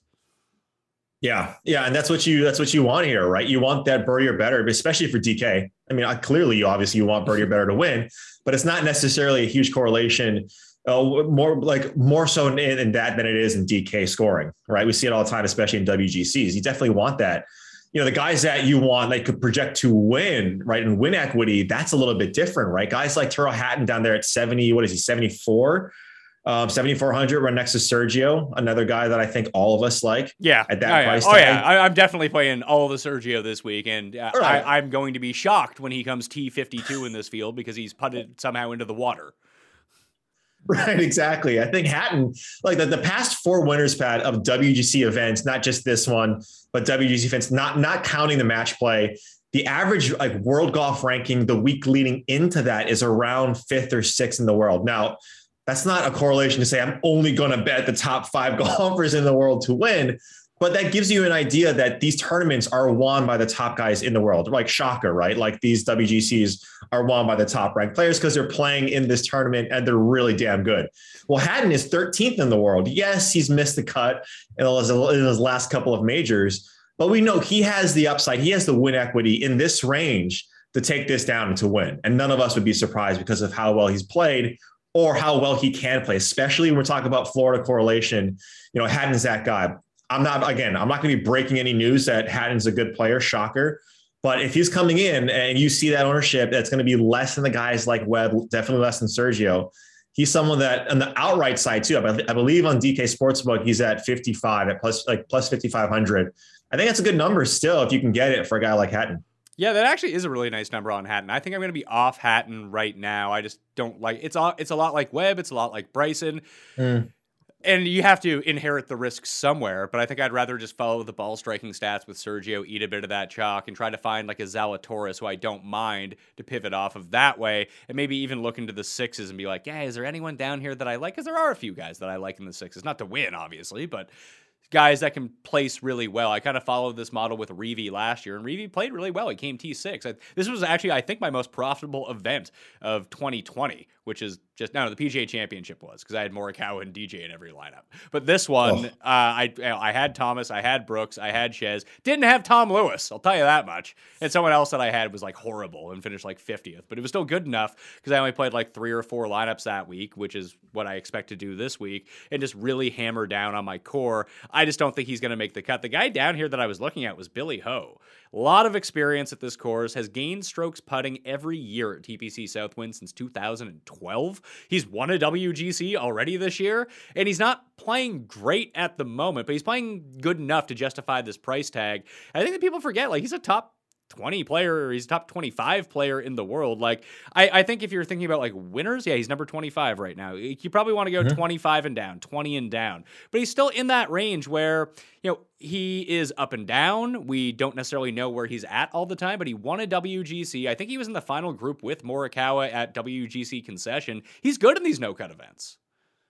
Yeah. Yeah. And that's what you, that's what you want here, right? You want that birdie or better, especially for D K. I mean, I, clearly, obviously you want birdie or better to win, but it's not necessarily a huge correlation, uh, more like more so in, in that than it is in D K scoring, right? We see it all the time, especially in W G Cs. You definitely want that. you know, the guys that you want, they could project to win, right? And win equity, that's a little bit different, right? Guys like Tyrrell Hatton down there at seventy, what is he, seventy-four? Um, seventy-four hundred, right next to Sergio, another guy that I think all of us like. Yeah. At that oh, price yeah. tag. Oh, yeah. I, I'm definitely playing all the Sergio this week, and uh, right. I, I'm going to be shocked when he comes T fifty-two in this field because he's putted somehow into the water. Right, exactly. I think Hatton, like the, the past four winners, Pat, of W G C events, not just this one, but W G C events, not, not counting the match play, the average like world golf ranking the week leading into that is around fifth or sixth in the world. Now, that's not a correlation to say I'm only going to bet the top five golfers in the world to win, but that gives you an idea that these tournaments are won by the top guys in the world, like shocker, right? Like these W G Cs are won by the top ranked players because they're playing in this tournament and they're really damn good. Well, Hatton is thirteenth in the world. Yes, he's missed the cut in his, in his last couple of majors, but we know he has the upside. He has the win equity in this range to take this down and to win. And none of us would be surprised because of how well he's played or how well he can play, especially when we're talking about Florida correlation. You know, Hatton's that guy. I'm not, again, I'm not going to be breaking any news that Hatton's a good player, shocker. But if he's coming in and you see that ownership, that's going to be less than the guys like Webb, definitely less than Sergio. He's someone that on the outright side too, I believe on D K Sportsbook, he's at fifty-five, at plus like plus fifty-five hundred. I think that's a good number still if you can get it for a guy like Hatton. Yeah, that actually is a really nice number on Hatton. I think I'm going to be off Hatton right now. I just don't like it's. A, it's a lot like Webb. It's a lot like Bryson. Mm. And you have to inherit the risk somewhere, but I think I'd rather just follow the ball striking stats with Sergio, eat a bit of that chalk, and try to find like a Zalatoris who I don't mind to pivot off of that way, and maybe even look into the sixes and be like, yeah, is there anyone down here that I like? Because there are a few guys that I like in the sixes. Not to win, obviously, but guys that can place really well. I kind of followed this model with Reeve last year, and Reeve played really well. He came T six. I, this was actually, I think, my most profitable event of twenty twenty, which is just, no, no the P G A Championship was, because I had Morikawa and D J in every lineup. But this one, oh. uh, I I had Thomas, I had Brooks, I had Chez. Didn't have Tom Lewis, I'll tell you that much. And someone else that I had was like horrible and finished like fiftieth. But it was still good enough because I only played like three or four lineups that week, which is what I expect to do this week, and just really hammer down on my core. I just don't think he's going to make the cut. The guy down here that I was looking at was Billy Ho. A lot of experience at this course, has gained strokes putting every year at T P C Southwind since two thousand twelve. He's won a W G C already this year, and he's not playing great at the moment, but he's playing good enough to justify this price tag. I think that people forget, like, he's a top twenty player, he's top twenty-five player in the world. Like, I, I think if you're thinking about like winners, yeah, he's number twenty-five right now. You probably want to go mm-hmm. twenty-five and down, twenty and down, but he's still in that range where, you know, he is up and down. We don't necessarily know where he's at all the time, but he won a W G C. I think he was in the final group with Morikawa at W G C Concession. He's good in these no-cut events.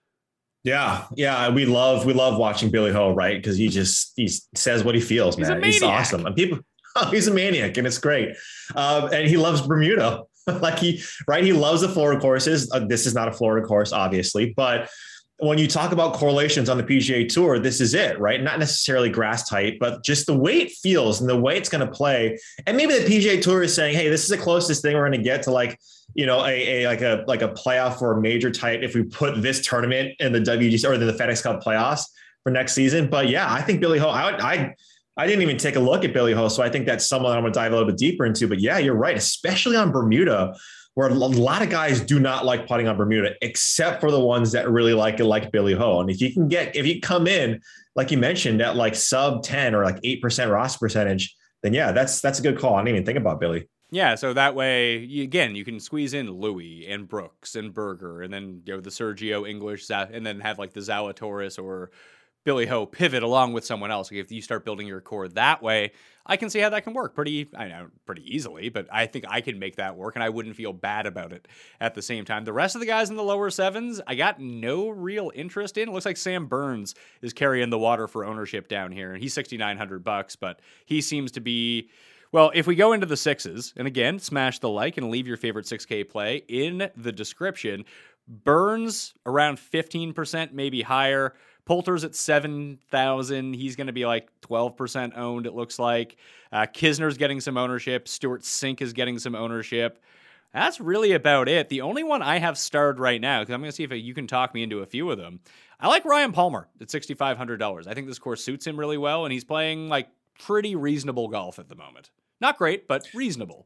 Yeah, yeah, we love we love watching Billy Ho, right? Because he just he says what he feels, he's man. He's awesome, and people. Oh, he's a maniac, and it's great. Um, and he loves Bermuda. like he, right? He loves the Florida courses. Uh, this is not a Florida course, obviously, but when you talk about correlations on the P G A Tour, this is it, right? Not necessarily grass tight, but just the way it feels and the way it's going to play. And maybe the P G A Tour is saying, "Hey, this is the closest thing we're going to get to like, you know, a, a like a like a playoff or a major type if we put this tournament in the W G C or the FedEx Cup playoffs for next season." But yeah, I think Billy Ho, I would, I. I didn't even take a look at Billy Ho, so I think that's someone I'm going to dive a little bit deeper into. But yeah, you're right, especially on Bermuda, where a lot of guys do not like putting on Bermuda, except for the ones that really like it, like Billy Ho. And if you can get, if you come in, like you mentioned, at like sub ten or like eight percent roster percentage, then yeah, that's that's a good call. I didn't even think about Billy. Yeah, so that way, you, again, you can squeeze in Louis and Brooks and Berger, and then you know the Sergio English, and then have like the Zalatoris or Billy Ho pivot along with someone else. Like if you start building your core that way, I can see how that can work pretty, I know, pretty easily, but I think I can make that work and I wouldn't feel bad about it at the same time. The rest of the guys in the lower sevens, I got no real interest in. It looks like Sam Burns is carrying the water for ownership down here, and he's sixty-nine hundred bucks, but he seems to be, well, if we go into the sixes, and again, smash the like and leave your favorite six K play in the description. Burns around fifteen percent, maybe higher. Poulter's at seven thousand. He's going to be like twelve percent owned, it looks like. Uh, Kisner's getting some ownership. Stuart Sink is getting some ownership. That's really about it. The only one I have starred right now, because I'm going to see if you can talk me into a few of them. I like Ryan Palmer at six thousand five hundred dollars. I think this course suits him really well, and he's playing like pretty reasonable golf at the moment. Not great, but reasonable.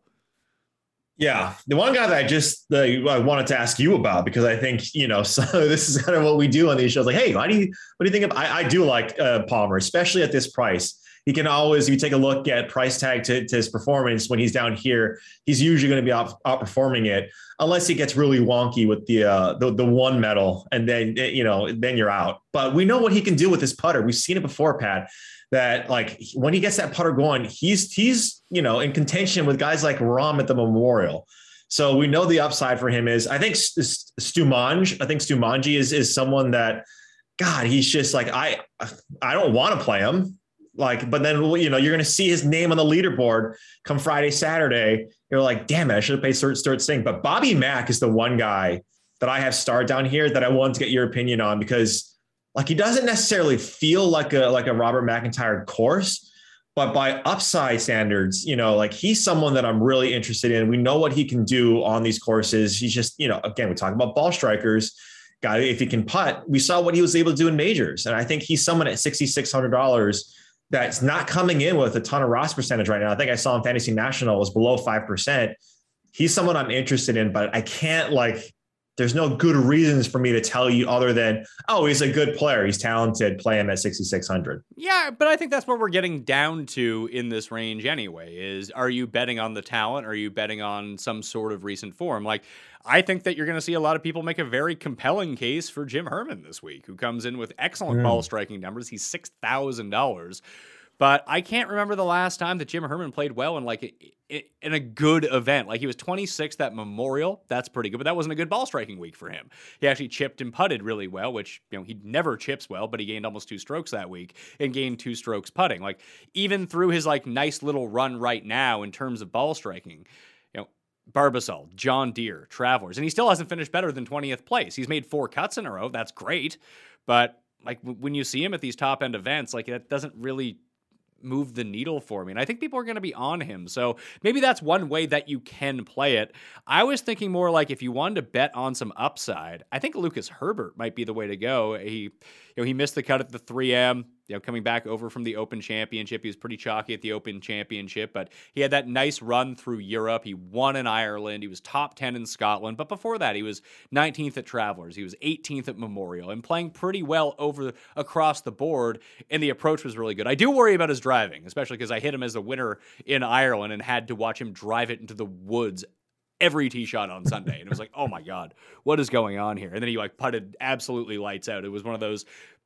Yeah, the one guy that I just uh, I wanted to ask you about, because I think, you know, so this is kind of what we do on these shows. Like, hey, why do you what do you think of? I, I do like uh, Palmer, especially at this price. He can always, if you take a look at price tag to, to his performance when he's down here, he's usually going to be out, outperforming it, unless he gets really wonky with the uh, the the one medal, and then you know then you're out. But we know what he can do with his putter. We've seen it before, Pat. That like when he gets that putter going, he's he's you know in contention with guys like Rahm at the Memorial. So we know the upside for him is. I think Stu Monge. I think Stu Monge is is someone that, God, he's just like I I don't want to play him. Like, but then, you know, you're going to see his name on the leaderboard come Friday, Saturday. You're like, damn it, I should have paid Sturt, Sturt Sting. But Bobby Mack is the one guy that I have starred down here that I wanted to get your opinion on, because like, he doesn't necessarily feel like a, like a Robert McIntyre course, but by upside standards, you know, like he's someone that I'm really interested in. We know what he can do on these courses. He's just, you know, again, we talk about ball strikers. Guy, if he can putt, we saw what he was able to do in majors. And I think he's someone at six thousand six hundred dollars that's not coming in with a ton of Ross percentage right now. I think I saw in Fantasy National was below five percent. He's someone I'm interested in, but I can't like, there's no good reasons for me to tell you other than, oh, he's a good player. He's talented. Play him at six thousand six hundred. Yeah, but I think that's what we're getting down to in this range anyway, is are you betting on the talent? Or are you betting on some sort of recent form? Like, I think that you're going to see a lot of people make a very compelling case for Jim Herman this week, who comes in with excellent mm. ball striking numbers. He's six thousand dollars. But I can't remember the last time that Jim Herman played well in like a, in a good event. Like he was twenty-sixth at Memorial. That's pretty good, but that wasn't a good ball striking week for him. He actually chipped and putted really well, which, you know, he never chips well, but he gained almost two strokes that week and gained two strokes putting. Like even through his like nice little run right now in terms of ball striking, you know, Barbasol, John Deere, Travelers, and he still hasn't finished better than twentieth place. He's made four cuts in a row. That's great. But like when you see him at these top end events, like that doesn't really move the needle for me. And I think people are going to be on him. So maybe that's one way that you can play it. I was thinking more like if you wanted to bet on some upside, I think Lucas Herbert might be the way to go. He, you know, he missed the cut at the three M, you know, coming back over from the Open Championship. He was pretty chalky at the Open Championship, but he had that nice run through Europe. He won in Ireland. He was top ten in Scotland. But before that, he was nineteenth at Travelers. He was eighteenth at Memorial and playing pretty well over across the board. And the approach was really good. I do worry about his driving, especially because I hit him as the winner in Ireland and had to watch him drive it into the woods every tee shot on Sunday. And it was like, oh my God, what is going on here? And then he like putted absolutely lights out. It was one of those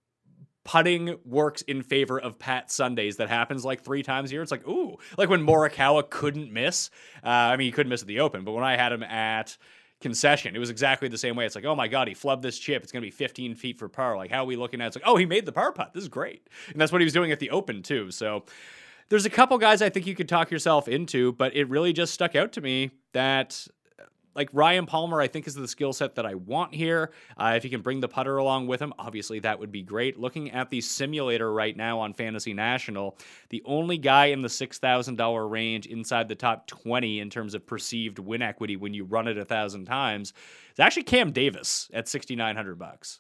putting works in favor of Pat Sundays that happens like three times a year. It's like, ooh, like when Morikawa couldn't miss. Uh, I mean, he couldn't miss at the Open, but when I had him at Concession, it was exactly the same way. It's like, oh my God, he flubbed this chip. It's going to be fifteen feet for par. Like, how are we looking at it? It's like, oh, he made the par putt. This is great. And that's what he was doing at the Open too. So there's a couple guys I think you could talk yourself into, but it really just stuck out to me that like Ryan Palmer, I think, is the skill set that I want here. Uh, if he can bring the putter along with him, obviously that would be great. Looking at the simulator right now on Fantasy National, the only guy in the six thousand dollars range inside the top twenty in terms of perceived win equity when you run it a thousand times is actually Cam Davis at sixty-nine hundred bucks.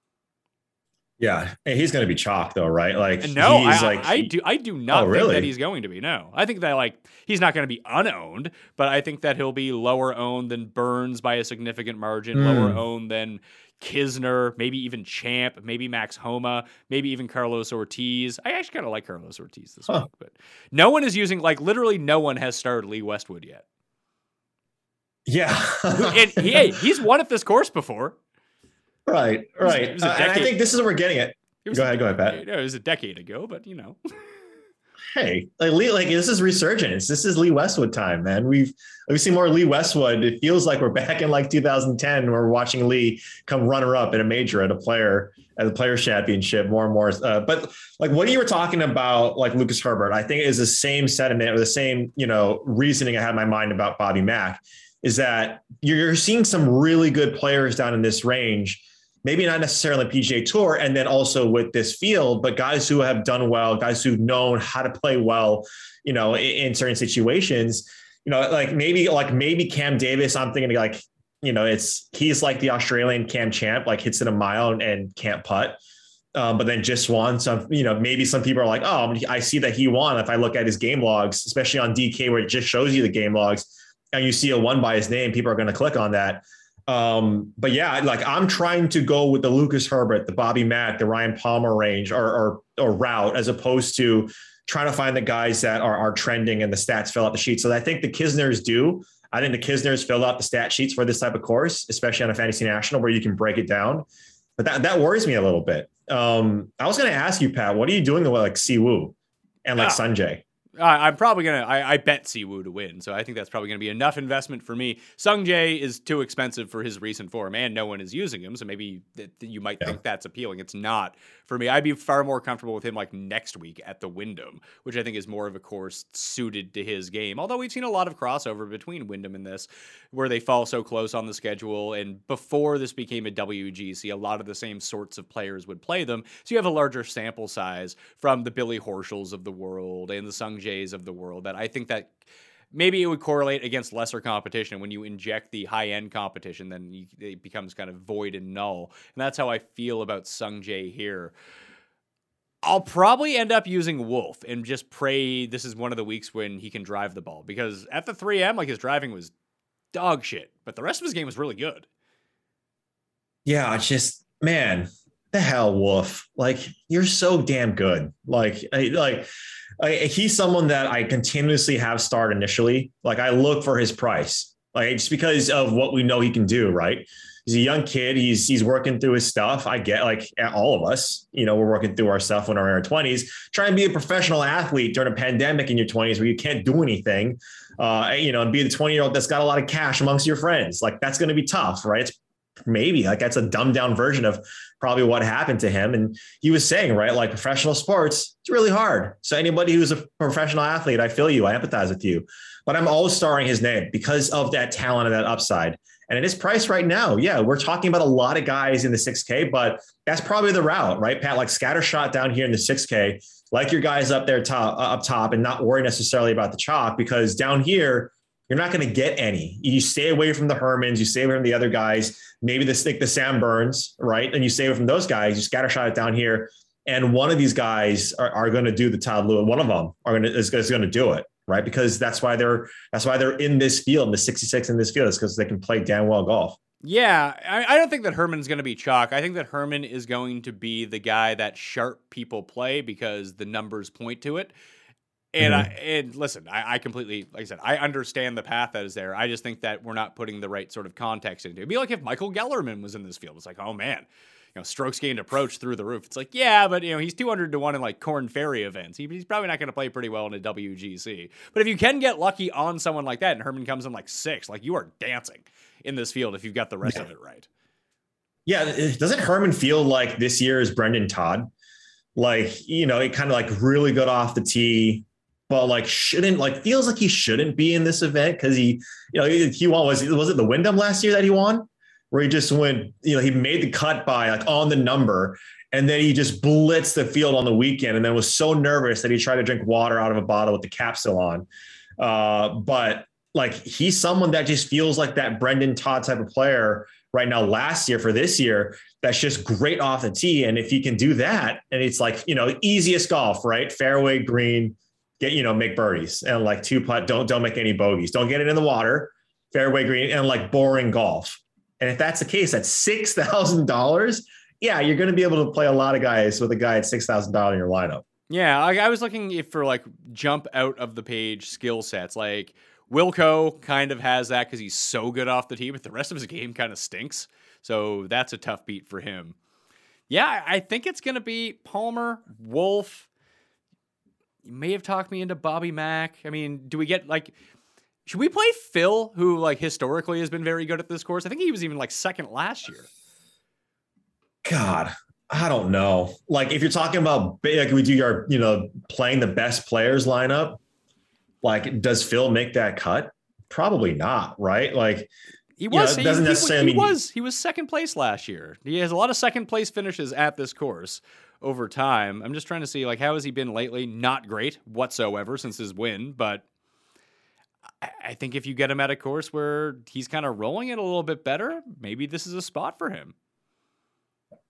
Yeah, and he's going to be chalk though, right? Like no, he's I, like I, I do I do not oh, think really? that he's going to be. No, I think that like he's not going to be unowned, but I think that he'll be lower owned than Burns by a significant margin, mm. lower owned than Kisner, maybe even Champ, maybe Max Homa, maybe even Carlos Ortiz. I actually kind of like Carlos Ortiz this huh. week, but no one is using like literally no one has started Lee Westwood yet. Yeah, and he, he's won at this course before. Right, right. It was, it was uh, and I think this is where we're getting it. it go ahead, go ahead, Pat. It was a decade ago, but you know. Hey, like Lee, like this is resurgence. This is Lee Westwood time, man. We've we've seen more Lee Westwood. It feels like we're back in like two thousand ten. We're watching Lee come runner up in a major at a player at the Players Championship more and more. Uh, but like what you were talking about, like Lucas Herbert, I think is the same sentiment or the same you know reasoning I had in my mind about Bobby Mack. Is that you're seeing some really good players down in this range. Maybe not necessarily P G A Tour, and then also with this field, but guys who have done well, guys who've known how to play well, you know, in, in certain situations, you know, like maybe like maybe Cam Davis. I'm thinking like, you know, it's he's like the Australian Cam Champ, like hits it a mile and, and can't putt. um, but then just won. So, you know, maybe some people are like, oh, I see that he won. If I look at his game logs, especially on D K, where it just shows you the game logs and you see a one by his name, people are going to click on that. Um, but yeah, like I'm trying to go with the Lucas Herbert, the Bobby Mack, the Ryan Palmer range or, or, or route, as opposed to trying to find the guys that are, are trending and the stats fill out the sheet. So I think the Kisners do. I think the Kisners fill out the stat sheets for this type of course, especially on a Fantasy National where you can break it down. But that, that worries me a little bit. Um, I was going to ask you, Pat, what are you doing with like Siwoo and like oh. Sanjay? Uh, I'm probably going to, I bet Siwoo to win. So I think that's probably going to be enough investment for me. Sungjae is too expensive for his recent form and no one is using him. So maybe th- you might yeah. think that's appealing. It's not for me. I'd be far more comfortable with him like next week at the Wyndham, which I think is more of a course suited to his game. Although we've seen a lot of crossover between Wyndham and this, where they fall so close on the schedule. And before this became a W G C, a lot of the same sorts of players would play them. So you have a larger sample size from the Billy Horschels of the world and the Sung Jays of the world, that I think that maybe it would correlate against lesser competition. When you inject the high-end competition, then you, it becomes kind of void and null. And that's how I feel about Sung Jae here. I'll probably end up using Wolf and just pray this is one of the weeks when he can drive the ball, because at the three M, like, his driving was dog shit, but the rest of his game was really good. Yeah, it's just, man, the hell, Wolf. Like, you're so damn good. Like, I, like, I, he's someone that I continuously have starred initially. Like, I look for his price, like, just because of what we know he can do, right? He's a young kid. He's he's working through his stuff. I get, like, all of us, you know, we're working through our stuff when we're in our twenties. Try and be a professional athlete during a pandemic in your twenties where you can't do anything, uh, you know, and be the twenty-year-old that's got a lot of cash amongst your friends. Like, that's going to be tough, right? It's maybe like that's a dumbed down version of probably what happened to him. And he was saying, right, like, professional sports, it's really hard. So anybody who's a professional athlete, I feel you, I empathize with you, but I'm always starring his name because of that talent and that upside. And at his price right now, yeah, we're talking about a lot of guys in the six K, but that's probably the route, right, Pat? Like, scatter shot down here in the six K, like your guys up there top, uh, up top, and not worry necessarily about the chalk, because down here, you're not going to get any. You stay away from the Hermans, you stay away from the other guys, maybe the stick, the Sam Burns, right? And you stay away from those guys, you scatter shot it down here. And one of these guys are, are going to do the Todd Lewis. One of them are going to, is, is going to do it, right? Because that's why they're, that's why they're in this field, in the sixty-six in this field, is because they can play damn well golf. Yeah, I, I don't think that Herman's going to be chalk. I think that Herman is going to be the guy that sharp people play because the numbers point to it. And mm-hmm. I and listen, I, I completely, like I said, I understand the path that is there. I just think that we're not putting the right sort of context into it. It'd be like if Michael Gellerman was in this field. It's like, oh man, you know, strokes gained approach through the roof. It's like, yeah, but you know, he's two hundred to one in like Corn Ferry events. He, he's probably not going to play pretty well in a W G C. But if you can get lucky on someone like that, and Herman comes in like six, like, you are dancing in this field if you've got the rest yeah. of it right. Yeah, doesn't Herman feel like this year is Brendan Todd? Like, you know, it kind of like really good off the tee, but like shouldn't, like, feels like he shouldn't be in this event because he, you know, he, he won, was, was it the Wyndham last year that he won? Where he just went, you know, he made the cut by like on the number, and then he just blitzed the field on the weekend, and then was so nervous that he tried to drink water out of a bottle with the cap still on. Uh, but like, he's someone that just feels like that Brendan Todd type of player right now last year for this year. That's just great off the tee. And if he can do that, and it's like, you know, easiest golf, right? Fairway, green, get, you know, make birdies and like two putt, don't, don't make any bogeys. Don't get it in the water, fairway, green, and like boring golf. And if that's the case, at six thousand dollars, yeah, you're going to be able to play a lot of guys with a guy at six thousand dollars in your lineup. Yeah, I, I was looking for like jump out of the page skill sets. Like Wilco kind of has that because he's so good off the tee, but the rest of his game kind of stinks. So that's a tough beat for him. Yeah, I think it's going to be Palmer, Wolf. You may have talked me into Bobby Mack. I mean, do we get like... Should we play Phil, who like historically has been very good at this course? I think he was even like second last year. God, I don't know. Like, if you're talking about like we do your, you know, playing the best players lineup, like, does Phil make that cut? Probably not, right? Like, he was. You know, it doesn't he, necessarily he, he mean was. He was second place last year. He has a lot of second place finishes at this course over time. I'm just trying to see like how has he been lately? Not great whatsoever since his win, but I think if you get him at a course where he's kind of rolling it a little bit better, maybe this is a spot for him.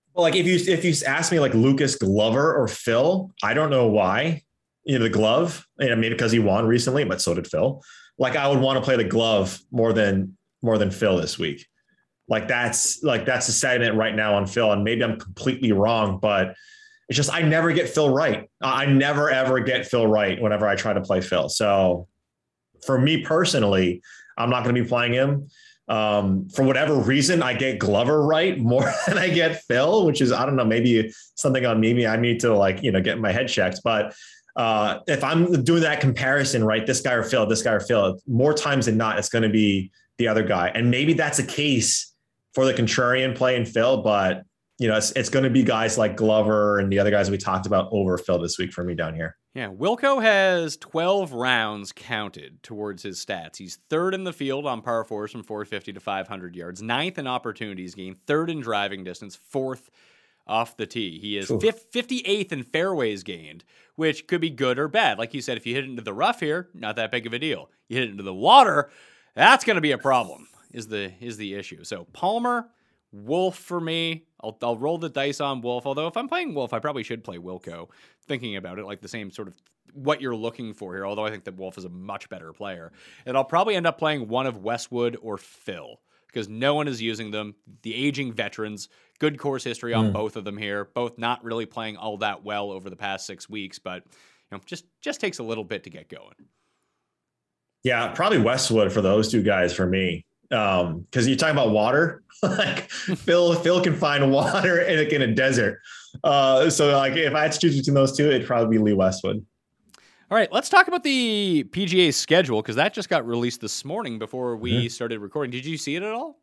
Well, like if you if you ask me like Lucas Glover or Phil, I don't know why. You know, the glove, you know, maybe because he won recently, but so did Phil. Like I would want to play the glove more than more than Phil this week. Like that's like that's the sentiment right now on Phil. And maybe I'm completely wrong, but it's just I never get Phil right. I never ever get Phil right whenever I try to play Phil. So for me personally, I'm not going to be playing him. Um, for whatever reason, I get Glover right more than I get Phil, which is, I don't know, maybe something on me. I need to like, you know, get my head checked. But uh, if I'm doing that comparison, right, this guy or Phil, this guy or Phil, more times than not, it's going to be the other guy. And maybe that's a case for the contrarian play in Phil, but you know, it's, it's going to be guys like Glover and the other guys we talked about over Phil this week for me down here. Yeah, Wilco has twelve rounds counted towards his stats. He's third in the field on par fours from four fifty to five hundred yards, ninth in opportunities gained, third in driving distance, fourth off the tee. He is fifty-eighth in fairways gained, which could be good or bad. Like you said, if you hit it into the rough here, not that big of a deal. You hit it into the water, that's going to be a problem, is the is the issue. So Palmer, Wolf for me. I'll, I'll roll the dice on Wolf, although if I'm playing Wolf, I probably should play Wilco, thinking about it, like the same sort of what you're looking for here, although I think that Wolf is a much better player. And I'll probably end up playing one of Westwood or Phil, because no one is using them. The aging veterans, good course history on mm. both of them here, both not really playing all that well over the past six weeks, but you know, just, just takes a little bit to get going. Yeah, probably Westwood for those two guys for me. Um, because you're talking about water, like Phil, Phil can find water in a, in a desert. Uh, so like if I had to choose between those two, it'd probably be Lee Westwood. All right, let's talk about the P G A schedule, because that just got released this morning before we mm-hmm. started recording. Did you see it at all?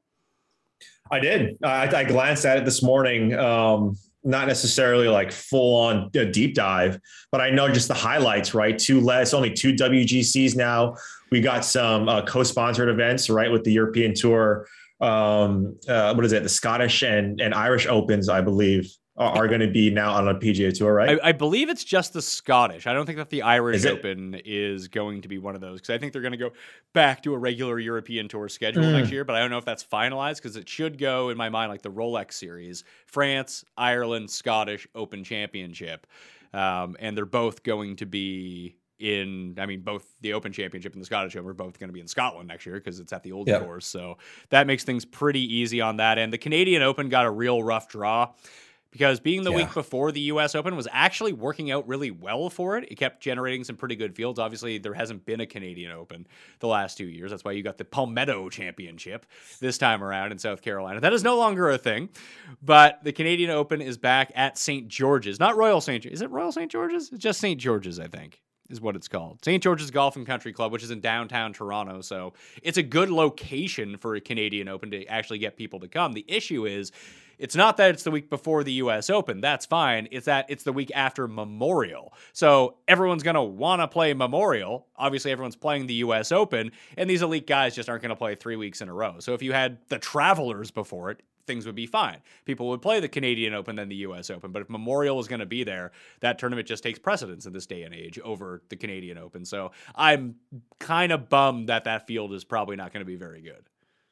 I did. I, I glanced at it this morning. Um, not necessarily like full on uh, deep dive, but I know just the highlights, right? Two less, only two W G Cs now. We got some uh, co-sponsored events, right, with the European Tour. Um, uh, what is it? The Scottish and, and Irish Opens, I believe, are, are going to be now on a P G A Tour, right? I, I believe it's just the Scottish. I don't think that the Irish is Open is going to be one of those, because I think they're going to go back to a regular European Tour schedule mm. next year, but I don't know if that's finalized, because it should go, in my mind, like the Rolex Series. France, Ireland, Scottish Open Championship. Um, and they're both going to be in, I mean, both the Open Championship and the Scottish Open are both going to be in Scotland next year because it's at the Old yep. Course. So that makes things pretty easy on that end. The Canadian Open got a real rough draw because being the yeah. week before the U S Open was actually working out really well for it. It kept generating some pretty good fields. Obviously, there hasn't been a Canadian Open the last two years. That's why you got the Palmetto Championship this time around in South Carolina. That is no longer a thing, but the Canadian Open is back at Saint George's. Not Royal Saint George's. Is it Royal Saint George's? It's just Saint George's, I think, is what it's called. Saint George's Golf and Country Club, which is in downtown Toronto. So it's a good location for a Canadian Open to actually get people to come. The issue is, it's not that it's the week before the U S Open. That's fine. It's that it's the week after Memorial. So everyone's going to want to play Memorial. Obviously, everyone's playing the U S Open, and these elite guys just aren't going to play three weeks in a row. So if you had the Travelers before it, things would be fine. People would play the Canadian Open than the U S Open. But if Memorial is going to be there, that tournament just takes precedence in this day and age over the Canadian Open. So I'm kind of bummed that that field is probably not going to be very good.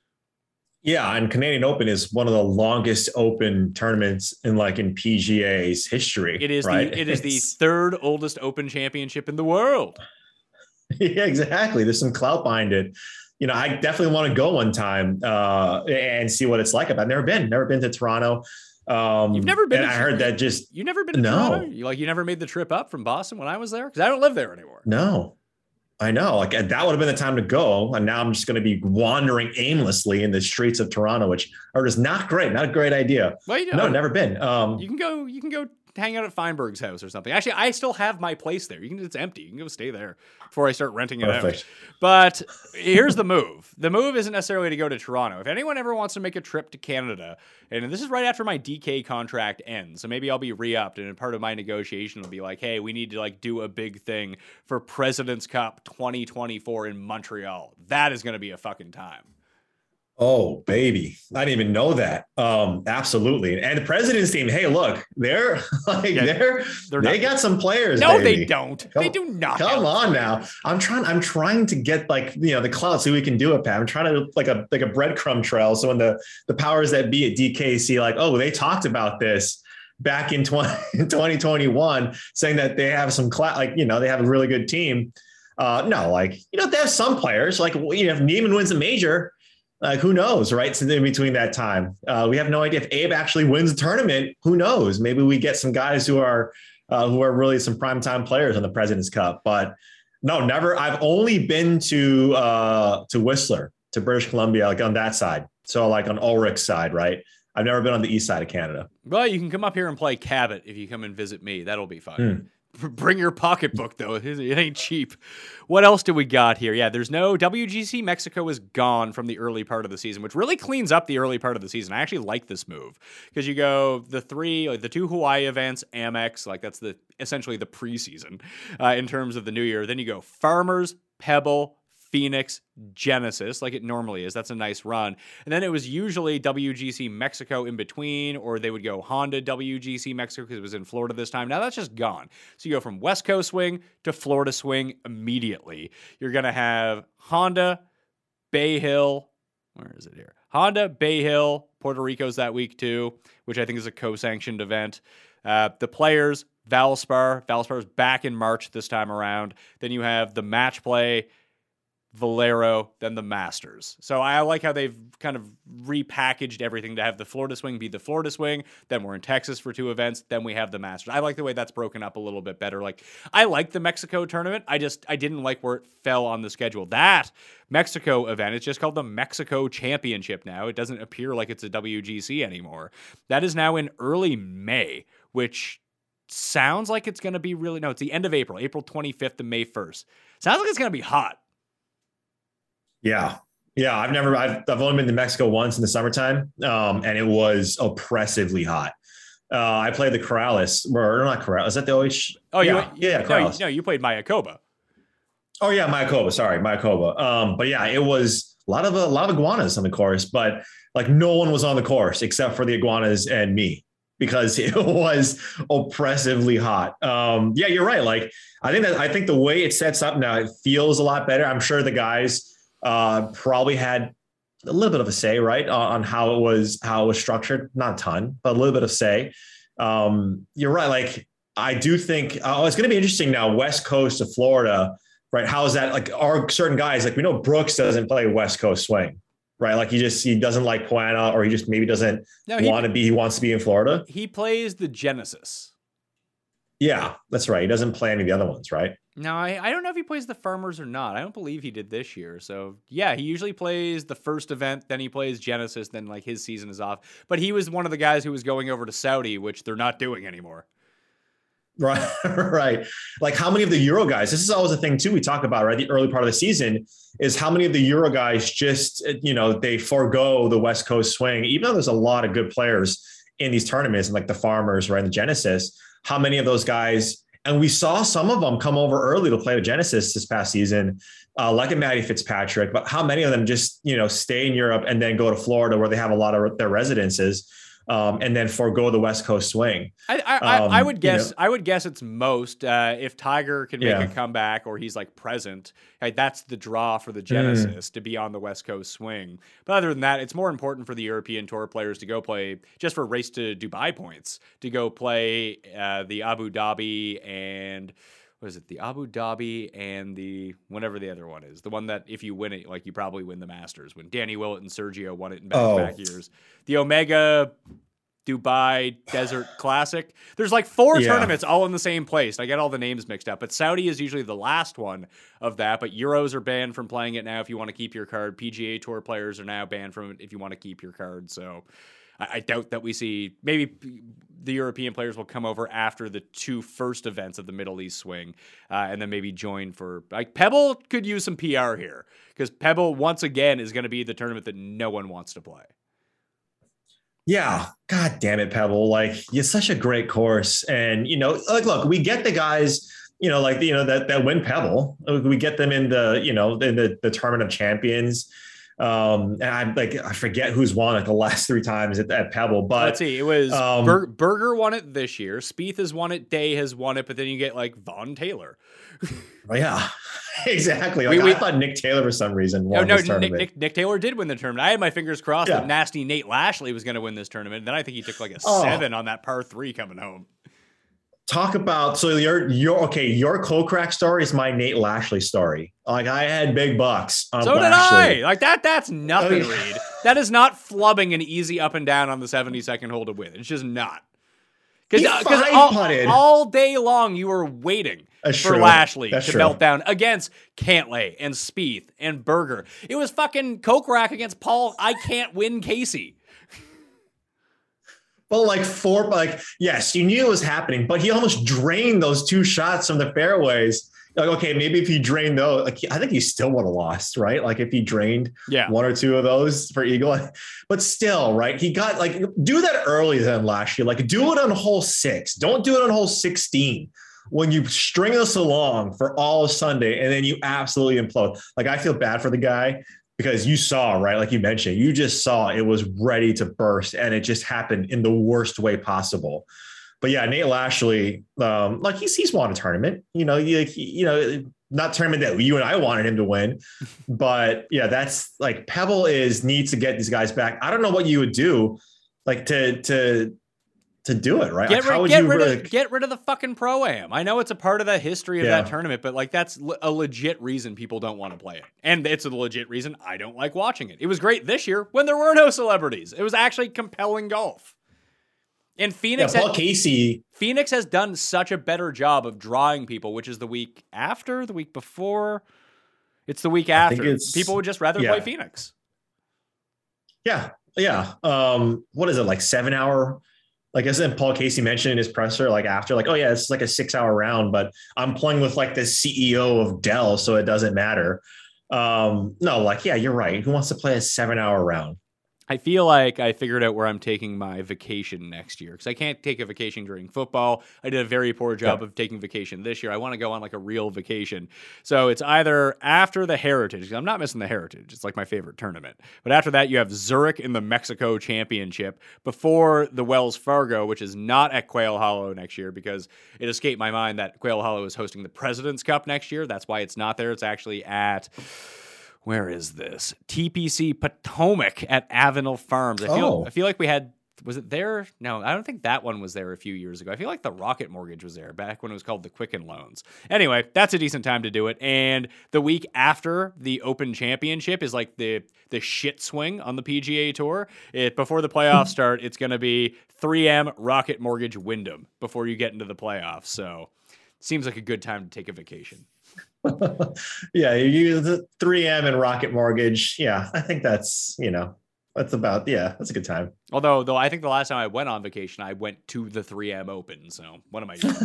Yeah, and Canadian Open is one of the longest open tournaments in like in P G A's history. It is right? the it is the third oldest Open championship in the world. Yeah, exactly. There's some clout behind it. You know, I definitely want to go one time uh, and see what it's like. I've never been, never been to Toronto. Um, You've never been. And I heard that just you've never been to no. Toronto. You like you never made the trip up from Boston when I was there, because I don't live there anymore. No. I know, like that would have been the time to go. And now I'm just going to be wandering aimlessly in the streets of Toronto, which are just not great. Not a great idea. Well, you know, no, never been. Um, you can go, you can go hang out at Feinberg's house or something. Actually, I still have my place there. You can, it's empty. You can go stay there before I start renting it Perfect. out. But here's the move. The move isn't necessarily to go to Toronto. If anyone ever wants to make a trip to Canada, and this is right after my D K contract ends, so maybe I'll be re-upped, and part of my negotiation will be like, hey, we need to like do a big thing for President's Cup twenty twenty-four in Montreal. That is going to be a fucking time. Oh, baby. I didn't even know that. Um, absolutely. And the president's team, hey, look, they're like Yeah, they're, they're they not- got some players. No, baby. they don't. Come- they do not. Come on now. I'm trying, I'm trying to get like, you know, the clout so we can do it, Pat. I'm trying to like a like a breadcrumb trail. So when the the powers that be at D K see like, oh, they talked about this back in twenty twenty-one, saying that they have some clout, like, you know, they have a really good team. Uh, no, like, you know, they have some players, like, you know, if Neiman wins a major, like, who knows, right? So in between that time, uh, we have no idea if Abe actually wins the tournament. Who knows? Maybe we get some guys who are uh, who are really some primetime players on the President's Cup. But no, never. I've only been to uh, to Whistler, to British Columbia, like on that side. So like on Ulrich's side, right? I've never been on the east side of Canada. Well, you can come up here and play Cabot if you come and visit me. That'll be fun. Hmm. Bring your pocketbook, though. It ain't cheap. What else do we got here? Yeah, there's no W G C Mexico is gone from the early part of the season, which really cleans up the early part of the season. I actually like this move because you go the three, like the two Hawaii events, Amex, like that's the essentially the preseason uh, in terms of the new year. Then you go Farmers, Pebble, Phoenix, Genesis, like it normally is. That's a nice run. And then it was usually W G C Mexico in between, or they would go Honda W G C Mexico because it was in Florida this time. Now that's just gone. So you go from West Coast swing to Florida swing immediately. You're going to have Honda, Bay Hill. Where is it here? Honda, Bay Hill, Puerto Rico's that week too, which I think is a co-sanctioned event. Uh, the players, Valspar. Valspar's back in March this time around. Then you have the match play, Valero, then the Masters. So I like how they've kind of repackaged everything to have the Florida swing be the Florida swing. Then we're in Texas for two events. Then we have the Masters. I like the way that's broken up a little bit better. Like I like the Mexico tournament. I just, I didn't like where it fell on the schedule. That Mexico event, it's just called the Mexico Championship now. It doesn't appear like it's a W G C anymore. That is now in early May, which sounds like it's going to be really, no, it's the end of April, April twenty-fifth to May first. Sounds like it's going to be hot. Yeah. Yeah. I've never, I've, I've only been to Mexico once in the summertime. Um, and it was oppressively hot. Uh, I played the Corrales, or not Corrales. Is that the O H? Oh, you yeah. went, yeah. no, Corrales. you, no, you played Mayakoba. Oh yeah. Mayakoba. Sorry. Mayakoba. Um, but yeah, it was a lot of, a lot of iguanas on the course, but like no one was on the course except for the iguanas and me, because it was oppressively hot. Um, yeah, you're right. Like, I think that, I think the way it sets up now, it feels a lot better. I'm sure the guys, Uh, probably had a little bit of a say, right, on, on how it was, how it was structured. Not a ton, but a little bit of say. Um, you're right. Like, I do think, oh, it's going to be interesting now, West Coast of Florida, right? How is that? Like, are certain guys, like we know Brooks doesn't play West Coast swing, right? Like he just, he doesn't like Puana, or he just maybe doesn't No, he- want to be, he wants to be in Florida. He plays the Genesis. Yeah, that's right. He doesn't play any of the other ones, right? Now, I, I don't know if he plays the Farmers or not. I don't believe he did this year. So, yeah, he usually plays the first event, then he plays Genesis, then, like, his season is off. But he was one of the guys who was going over to Saudi, which they're not doing anymore. Right, right. Like how many of the Euro guys, this is always a thing too we talk about, right? The early part of the season is how many of the Euro guys just, you know, they forego the West Coast swing, even though there's a lot of good players in these tournaments and like the Farmers, right? And the Genesis, how many of those guys, and we saw some of them come over early to play the Genesis this past season, uh, like a Matty Fitzpatrick, but how many of them just, you know, stay in Europe and then go to Florida where they have a lot of their residences, um, and then forego the West Coast swing. I I, Um, I would guess you know. I would guess it's most uh, if Tiger can make Yeah. a comeback or he's like present. Like, that's the draw for the Mm. Genesis to be on the West Coast swing. But other than that, it's more important for the European Tour players to go play just for race to Dubai points to go play uh, the Abu Dhabi and. What is it? The Abu Dhabi and the whatever the other one is. The one that if you win it, like you probably win the Masters. When Danny Willett and Sergio won it in back-to-back Oh. years. The Omega Dubai Desert Classic. There's like four Yeah. tournaments all in the same place. I get all the names mixed up. But Saudi is usually the last one of that. But Euros are banned from playing it now if you want to keep your card. P G A Tour players are now banned from it if you want to keep your card. So I, I doubt that we see maybe the European players will come over after the two first events of the Middle East swing, uh, and then maybe join for like Pebble could use some P R here because Pebble once again is going to be the tournament that no one wants to play. Yeah. God damn it, Pebble. Like, it's such a great course. And, you know, like, look, we get the guys, you know, like, you know, that, that win Pebble. We get them in the, you know, in the, the tournament of champions. Um, and I like I forget who's won like the last three times at, at Pebble. But let's see, it was um, Ber- Berger won it this year. Spieth has won it. Day has won it. But then you get like Vaughn Taylor. Yeah, exactly. Like, we, we, I thought Nick Taylor for some reason won no, this no, Nick, tournament. Nick, Nick Taylor did win the tournament. I had my fingers crossed Yeah. that nasty Nate Lashley was going to win this tournament. And then I think he took like a Oh. seven on that par three coming home. Talk about so your your okay your Kokrak story is my Nate Lashley story. Like I had big bucks on So Lashley. did I. Like that. That's nothing, Oh, yeah. Reed. That is not flubbing an easy up and down on the seventy-second hole to win. It's just not. He Because five all, putted. all day long you were waiting That's for true. Lashley That's to true. melt down against Cantlay and Spieth and Berger. It was fucking Kokrak against Paul. I can't win Casey. But like four, like yes, you knew it was happening, but he almost drained those two shots from the fairways. Like okay, maybe if he drained those, like I think he still would have lost, right? Like if he drained Yeah. one or two of those for Eagle, but still, right? He got like do that early then last year. Like do it on hole six. Don't do it on hole sixteen when you string us along for all of Sunday and then you absolutely implode. Like I feel bad for the guy because you saw, right? Like you mentioned, you just saw it was ready to burst and it just happened in the worst way possible. But yeah, Nate Lashley, um, like he's he's won a tournament, you know, you, you know, not tournament that you and I wanted him to win, but yeah, that's like Pebble is needs to get these guys back. I don't know what you would do, like to to to do it, right? Get, Like, how rid, would get, you rid really- of, get rid of the fucking Pro-Am. I know it's a part of the history of Yeah. that tournament, but like that's le- a legit reason people don't want to play it. And it's a legit reason I don't like watching it. It was great this year when there were no celebrities. It was actually compelling golf. And Yeah, Phoenix, Paul had- Casey. Phoenix has done such a better job of drawing people, which is the week after, the week before. It's the week I think after. it's- People would just rather yeah. play Phoenix. Yeah, yeah. Um, what is it like seven hour? Like isn't Paul Casey mentioned in his presser, like after, like, oh yeah, it's like a six hour round, but I'm playing with like the C E O of Dell, so it doesn't matter. Um, no, like, yeah, you're right. Who wants to play a seven hour round? I feel like I figured out where I'm taking my vacation next year because I can't take a vacation during football. I did a very poor job Yep. of taking vacation this year. I want to go on like a real vacation. So it's either after the Heritage. 'Cause I'm not missing the Heritage. It's like my favorite tournament. But after that, you have Zurich in the Mexico Championship before the Wells Fargo, which is not at Quail Hollow next year because it escaped my mind that Quail Hollow is hosting the President's Cup next year. That's why it's not there. It's actually at... Where is this? T P C Potomac at Avenel Farms. I feel Oh. I feel like we had was it there? No, I don't think that one was there a few years ago. I feel like the Rocket Mortgage was there back when it was called the Quicken Loans. Anyway, that's a decent time to do it. And the week after the Open Championship is like the the shit swing on the P G A Tour. It before the playoffs start, it's going to be three M Rocket Mortgage Wyndham before you get into the playoffs. So, seems like a good time to take a vacation. Yeah, you the three M and Rocket Mortgage. Yeah, I think that's, you know, that's about, yeah, that's a good time. Although, though, I think the last time I went on vacation, I went to the three M Open. So what am I even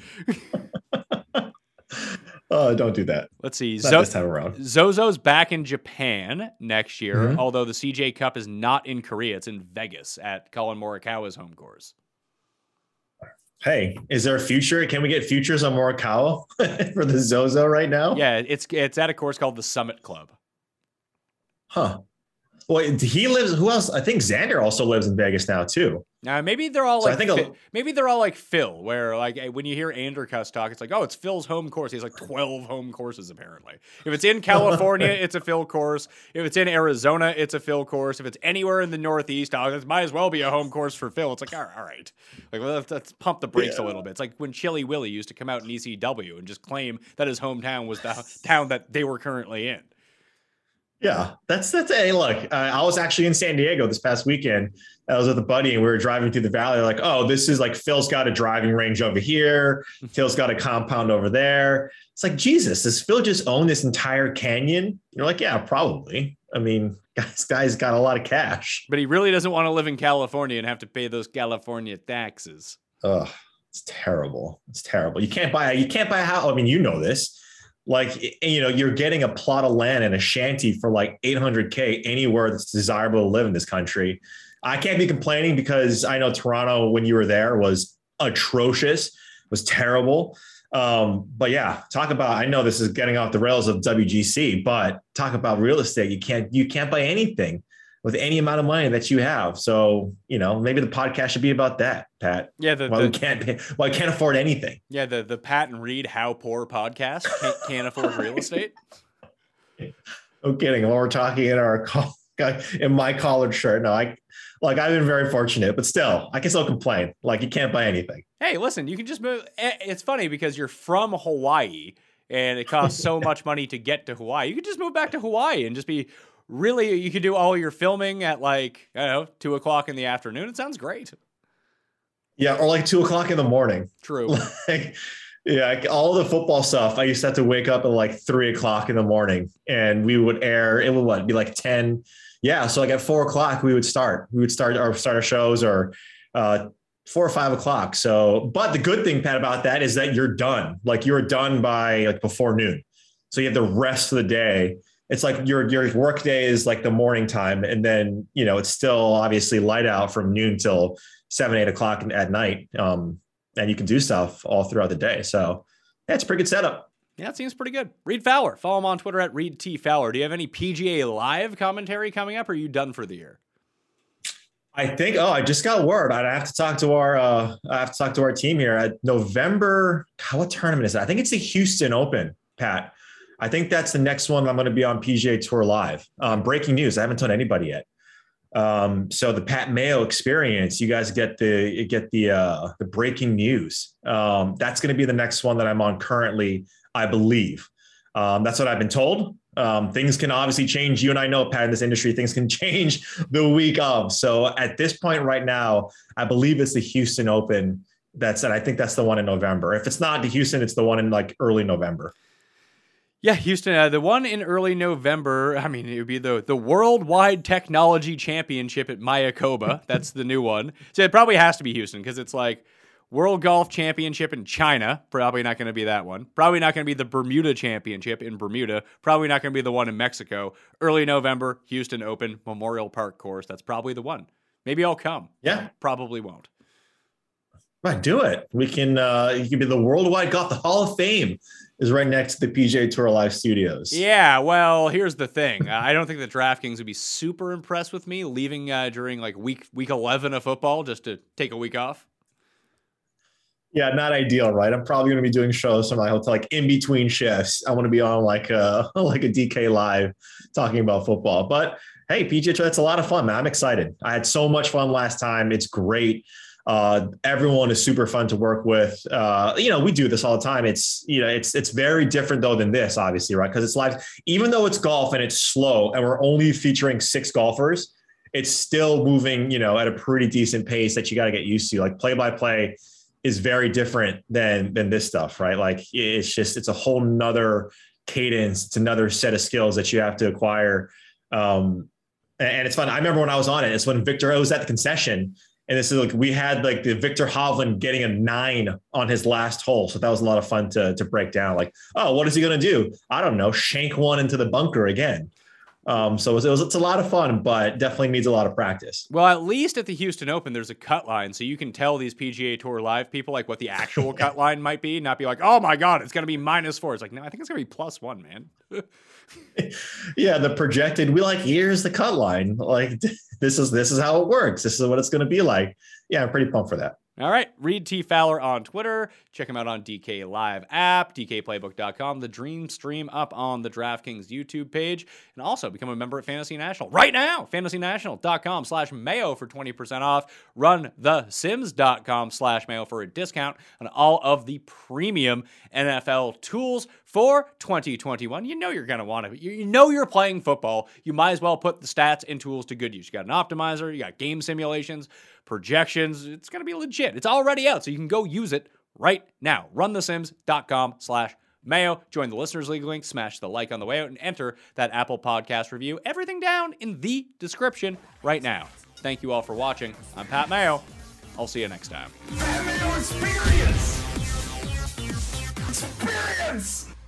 doing? Oh, don't do that. Let's see. Not Zo- this time around. Zozo's back in Japan next year, Mhm. although the C J Cup is not in Korea. It's in Vegas at Colin Morikawa's home course. Hey, is there a future? Can we get futures on Morikawa for the Zozo right now? Yeah, it's it's at a course called the Summit Club. Huh. Well, he lives. Who else? I think Xander also lives in Vegas now too. Now maybe they're all So I like think a- Phil- maybe they're all like Phil, where like eh, when you hear Andercuss talk, it's like, oh, it's Phil's home course. He has like twelve home courses apparently. If it's in California, it's a Phil course. If it's in Arizona, it's a Phil course. If it's anywhere in the Northeast, oh, it might as well be a home course for Phil. It's like, all right, all right. Like well, let's, let's pump the brakes Yeah. a little bit. It's like when Chili Willy used to come out in E C W and just claim that his hometown was the town that they were currently in. Yeah, that's that's a look. Uh, I was actually in San Diego this past weekend. I was with a buddy, and we were driving through the valley. Like, oh, this is like Phil's got a driving range over here. Phil's got a compound over there. It's like, Jesus, does Phil just own this entire canyon? You're like, yeah, probably. I mean, guys, guy's got a lot of cash. But he really doesn't want to live in California and have to pay those California taxes. Ugh, it's terrible. It's terrible. You can't buy. You can't buy a house. I mean, you know this. Like, you know, you're getting a plot of land and a shanty for like eight hundred K anywhere that's desirable to live in this country. I can't be complaining because I know Toronto, when you were there, was atrocious, was terrible. Um, but yeah, talk about, I know this is getting off the rails of W G C, but talk about real estate. You can't, you can't buy anything with any amount of money that you have. So, you know, maybe the podcast should be about that, Pat. Yeah. The, why the, we can't pay, why we can't afford anything. Yeah. The, the Pat and Reed How Poor podcast can't, can't afford real estate. No kidding. When we're talking in our, in my collared shirt. No, I, like I've been very fortunate, but still I can still complain. Like you can't buy anything. Hey, listen, you can just move. It's funny because you're from Hawaii and it costs so much money to get to Hawaii. You could just move back to Hawaii and just be really, you could do all your filming at like, I don't know, two o'clock in the afternoon. It sounds great. Yeah. Or like two o'clock in the morning. True. Like, yeah. All the football stuff. I used to have to wake up at like three o'clock in the morning and we would air, it would what, be like ten. Yeah. So like at four o'clock we would start, we would start our start our shows or uh, four or five o'clock. So, but the good thing, Pat, about that is that you're done. Like you're done by like before noon. So you have the rest of the day. It's like your, your work day is like the morning time. And then, you know, it's still obviously light out from noon till seven, eight o'clock at night. Um, and you can do stuff all throughout the day. So yeah, it's a pretty good setup. Yeah, it seems pretty good. Reed Fowler. Follow him on Twitter at Reed T Fowler. Do you have any P G A Live commentary coming up, or are you done for the year? I think, oh, I just got word. I have to talk to our, uh, I have to talk to our team here at November. What tournament is that? I think it's the Houston Open, Pat. I think that's the next one I'm going to be on P G A Tour Live. Um, breaking news. I haven't told anybody yet. Um, so the Pat Mayo Experience, you guys get the, get the, uh, the breaking news. Um, that's going to be the next one that I'm on currently, I believe. Um, that's what I've been told. Um, things can obviously change. You and I know, Pat, in this industry, things can change the week of. So at this point right now, I believe it's the Houston Open. That's, and I think that's the one in November. If it's not the Houston, it's the one in like early November. Yeah, Houston, uh, the one in early November, I mean, it would be the, the Worldwide Technology Championship at Mayakoba. That's the new one. So it probably has to be Houston because it's like World Golf Championship in China. Probably not going to be that one. Probably not going to be the Bermuda Championship in Bermuda. Probably not going to be the one in Mexico. Early November, Houston Open, Memorial Park course. That's probably the one. Maybe I'll come. Yeah. Probably won't. Right, do it. We can, uh, you can be the Worldwide Golf. The Hall of Fame is right next to the P G A Tour Live studios. Yeah, well, here's the thing. Uh, I don't think that DraftKings would be super impressed with me leaving uh, during like week week eleven of football just to take a week off. Yeah, not ideal, right? I'm probably going to be doing shows from my hotel, like in between shifts. I want to be on like a like a D K Live talking about football. But hey, P G A Tour, that's a lot of fun, man. I'm excited. I had so much fun last time. It's great. Uh, everyone is super fun to work with. Uh, you know, we do this all the time. It's, you know, it's, it's very different though than this, obviously, right? Because it's live, even though it's golf and it's slow and we're only featuring six golfers, it's still moving, you know, at a pretty decent pace that you got to get used to. Like play by play is very different than, than this stuff, right? Like it's just, it's a whole nother cadence. It's another set of skills that you have to acquire. Um, and, and it's fun. I remember when I was on it, it's when Victor, I was at the concession. And this is like, we had like the Victor Hovland getting a nine on his last hole. So that was a lot of fun to, to break down. Like, oh, what is he going to do? I don't know. Shank one into the bunker again. Um, so it was, it was, it's a lot of fun, but definitely needs a lot of practice. Well, at least at the Houston Open, there's a cut line. So you can tell these P G A Tour Live people like what the actual cut line might be. Not be like, oh my God, it's going to be minus four. It's like, no, I think it's going to be plus one, man. Yeah, the projected, we like, here's the cut line. Like this is this is how it works. This is what it's going to be like. Yeah, I'm pretty pumped for that. All right, Reed T Fowler on Twitter. Check him out on D K Live app, D K playbook dot com, the Dream Stream up on the DraftKings YouTube page, and also become a member at Fantasy National right now. fantasy national dot com slash mayo for twenty percent off. run the sims dot com slash mayo for a discount on all of the premium N F L tools for twenty twenty-one. You know you're going to want it. You know you're playing football. You might as well put the stats and tools to good use. You got an optimizer, you got game simulations, projections. It's going to be legit. It's already out, so you can go use it right now. run the sims dot com slash mayo. Join the Listeners League link, smash the like on the way out, and enter that Apple Podcast review. Everything down in the description right now. Thank you all for watching. I'm Pat Mayo. I'll see you next time. Pat Mayo Experience! Experience!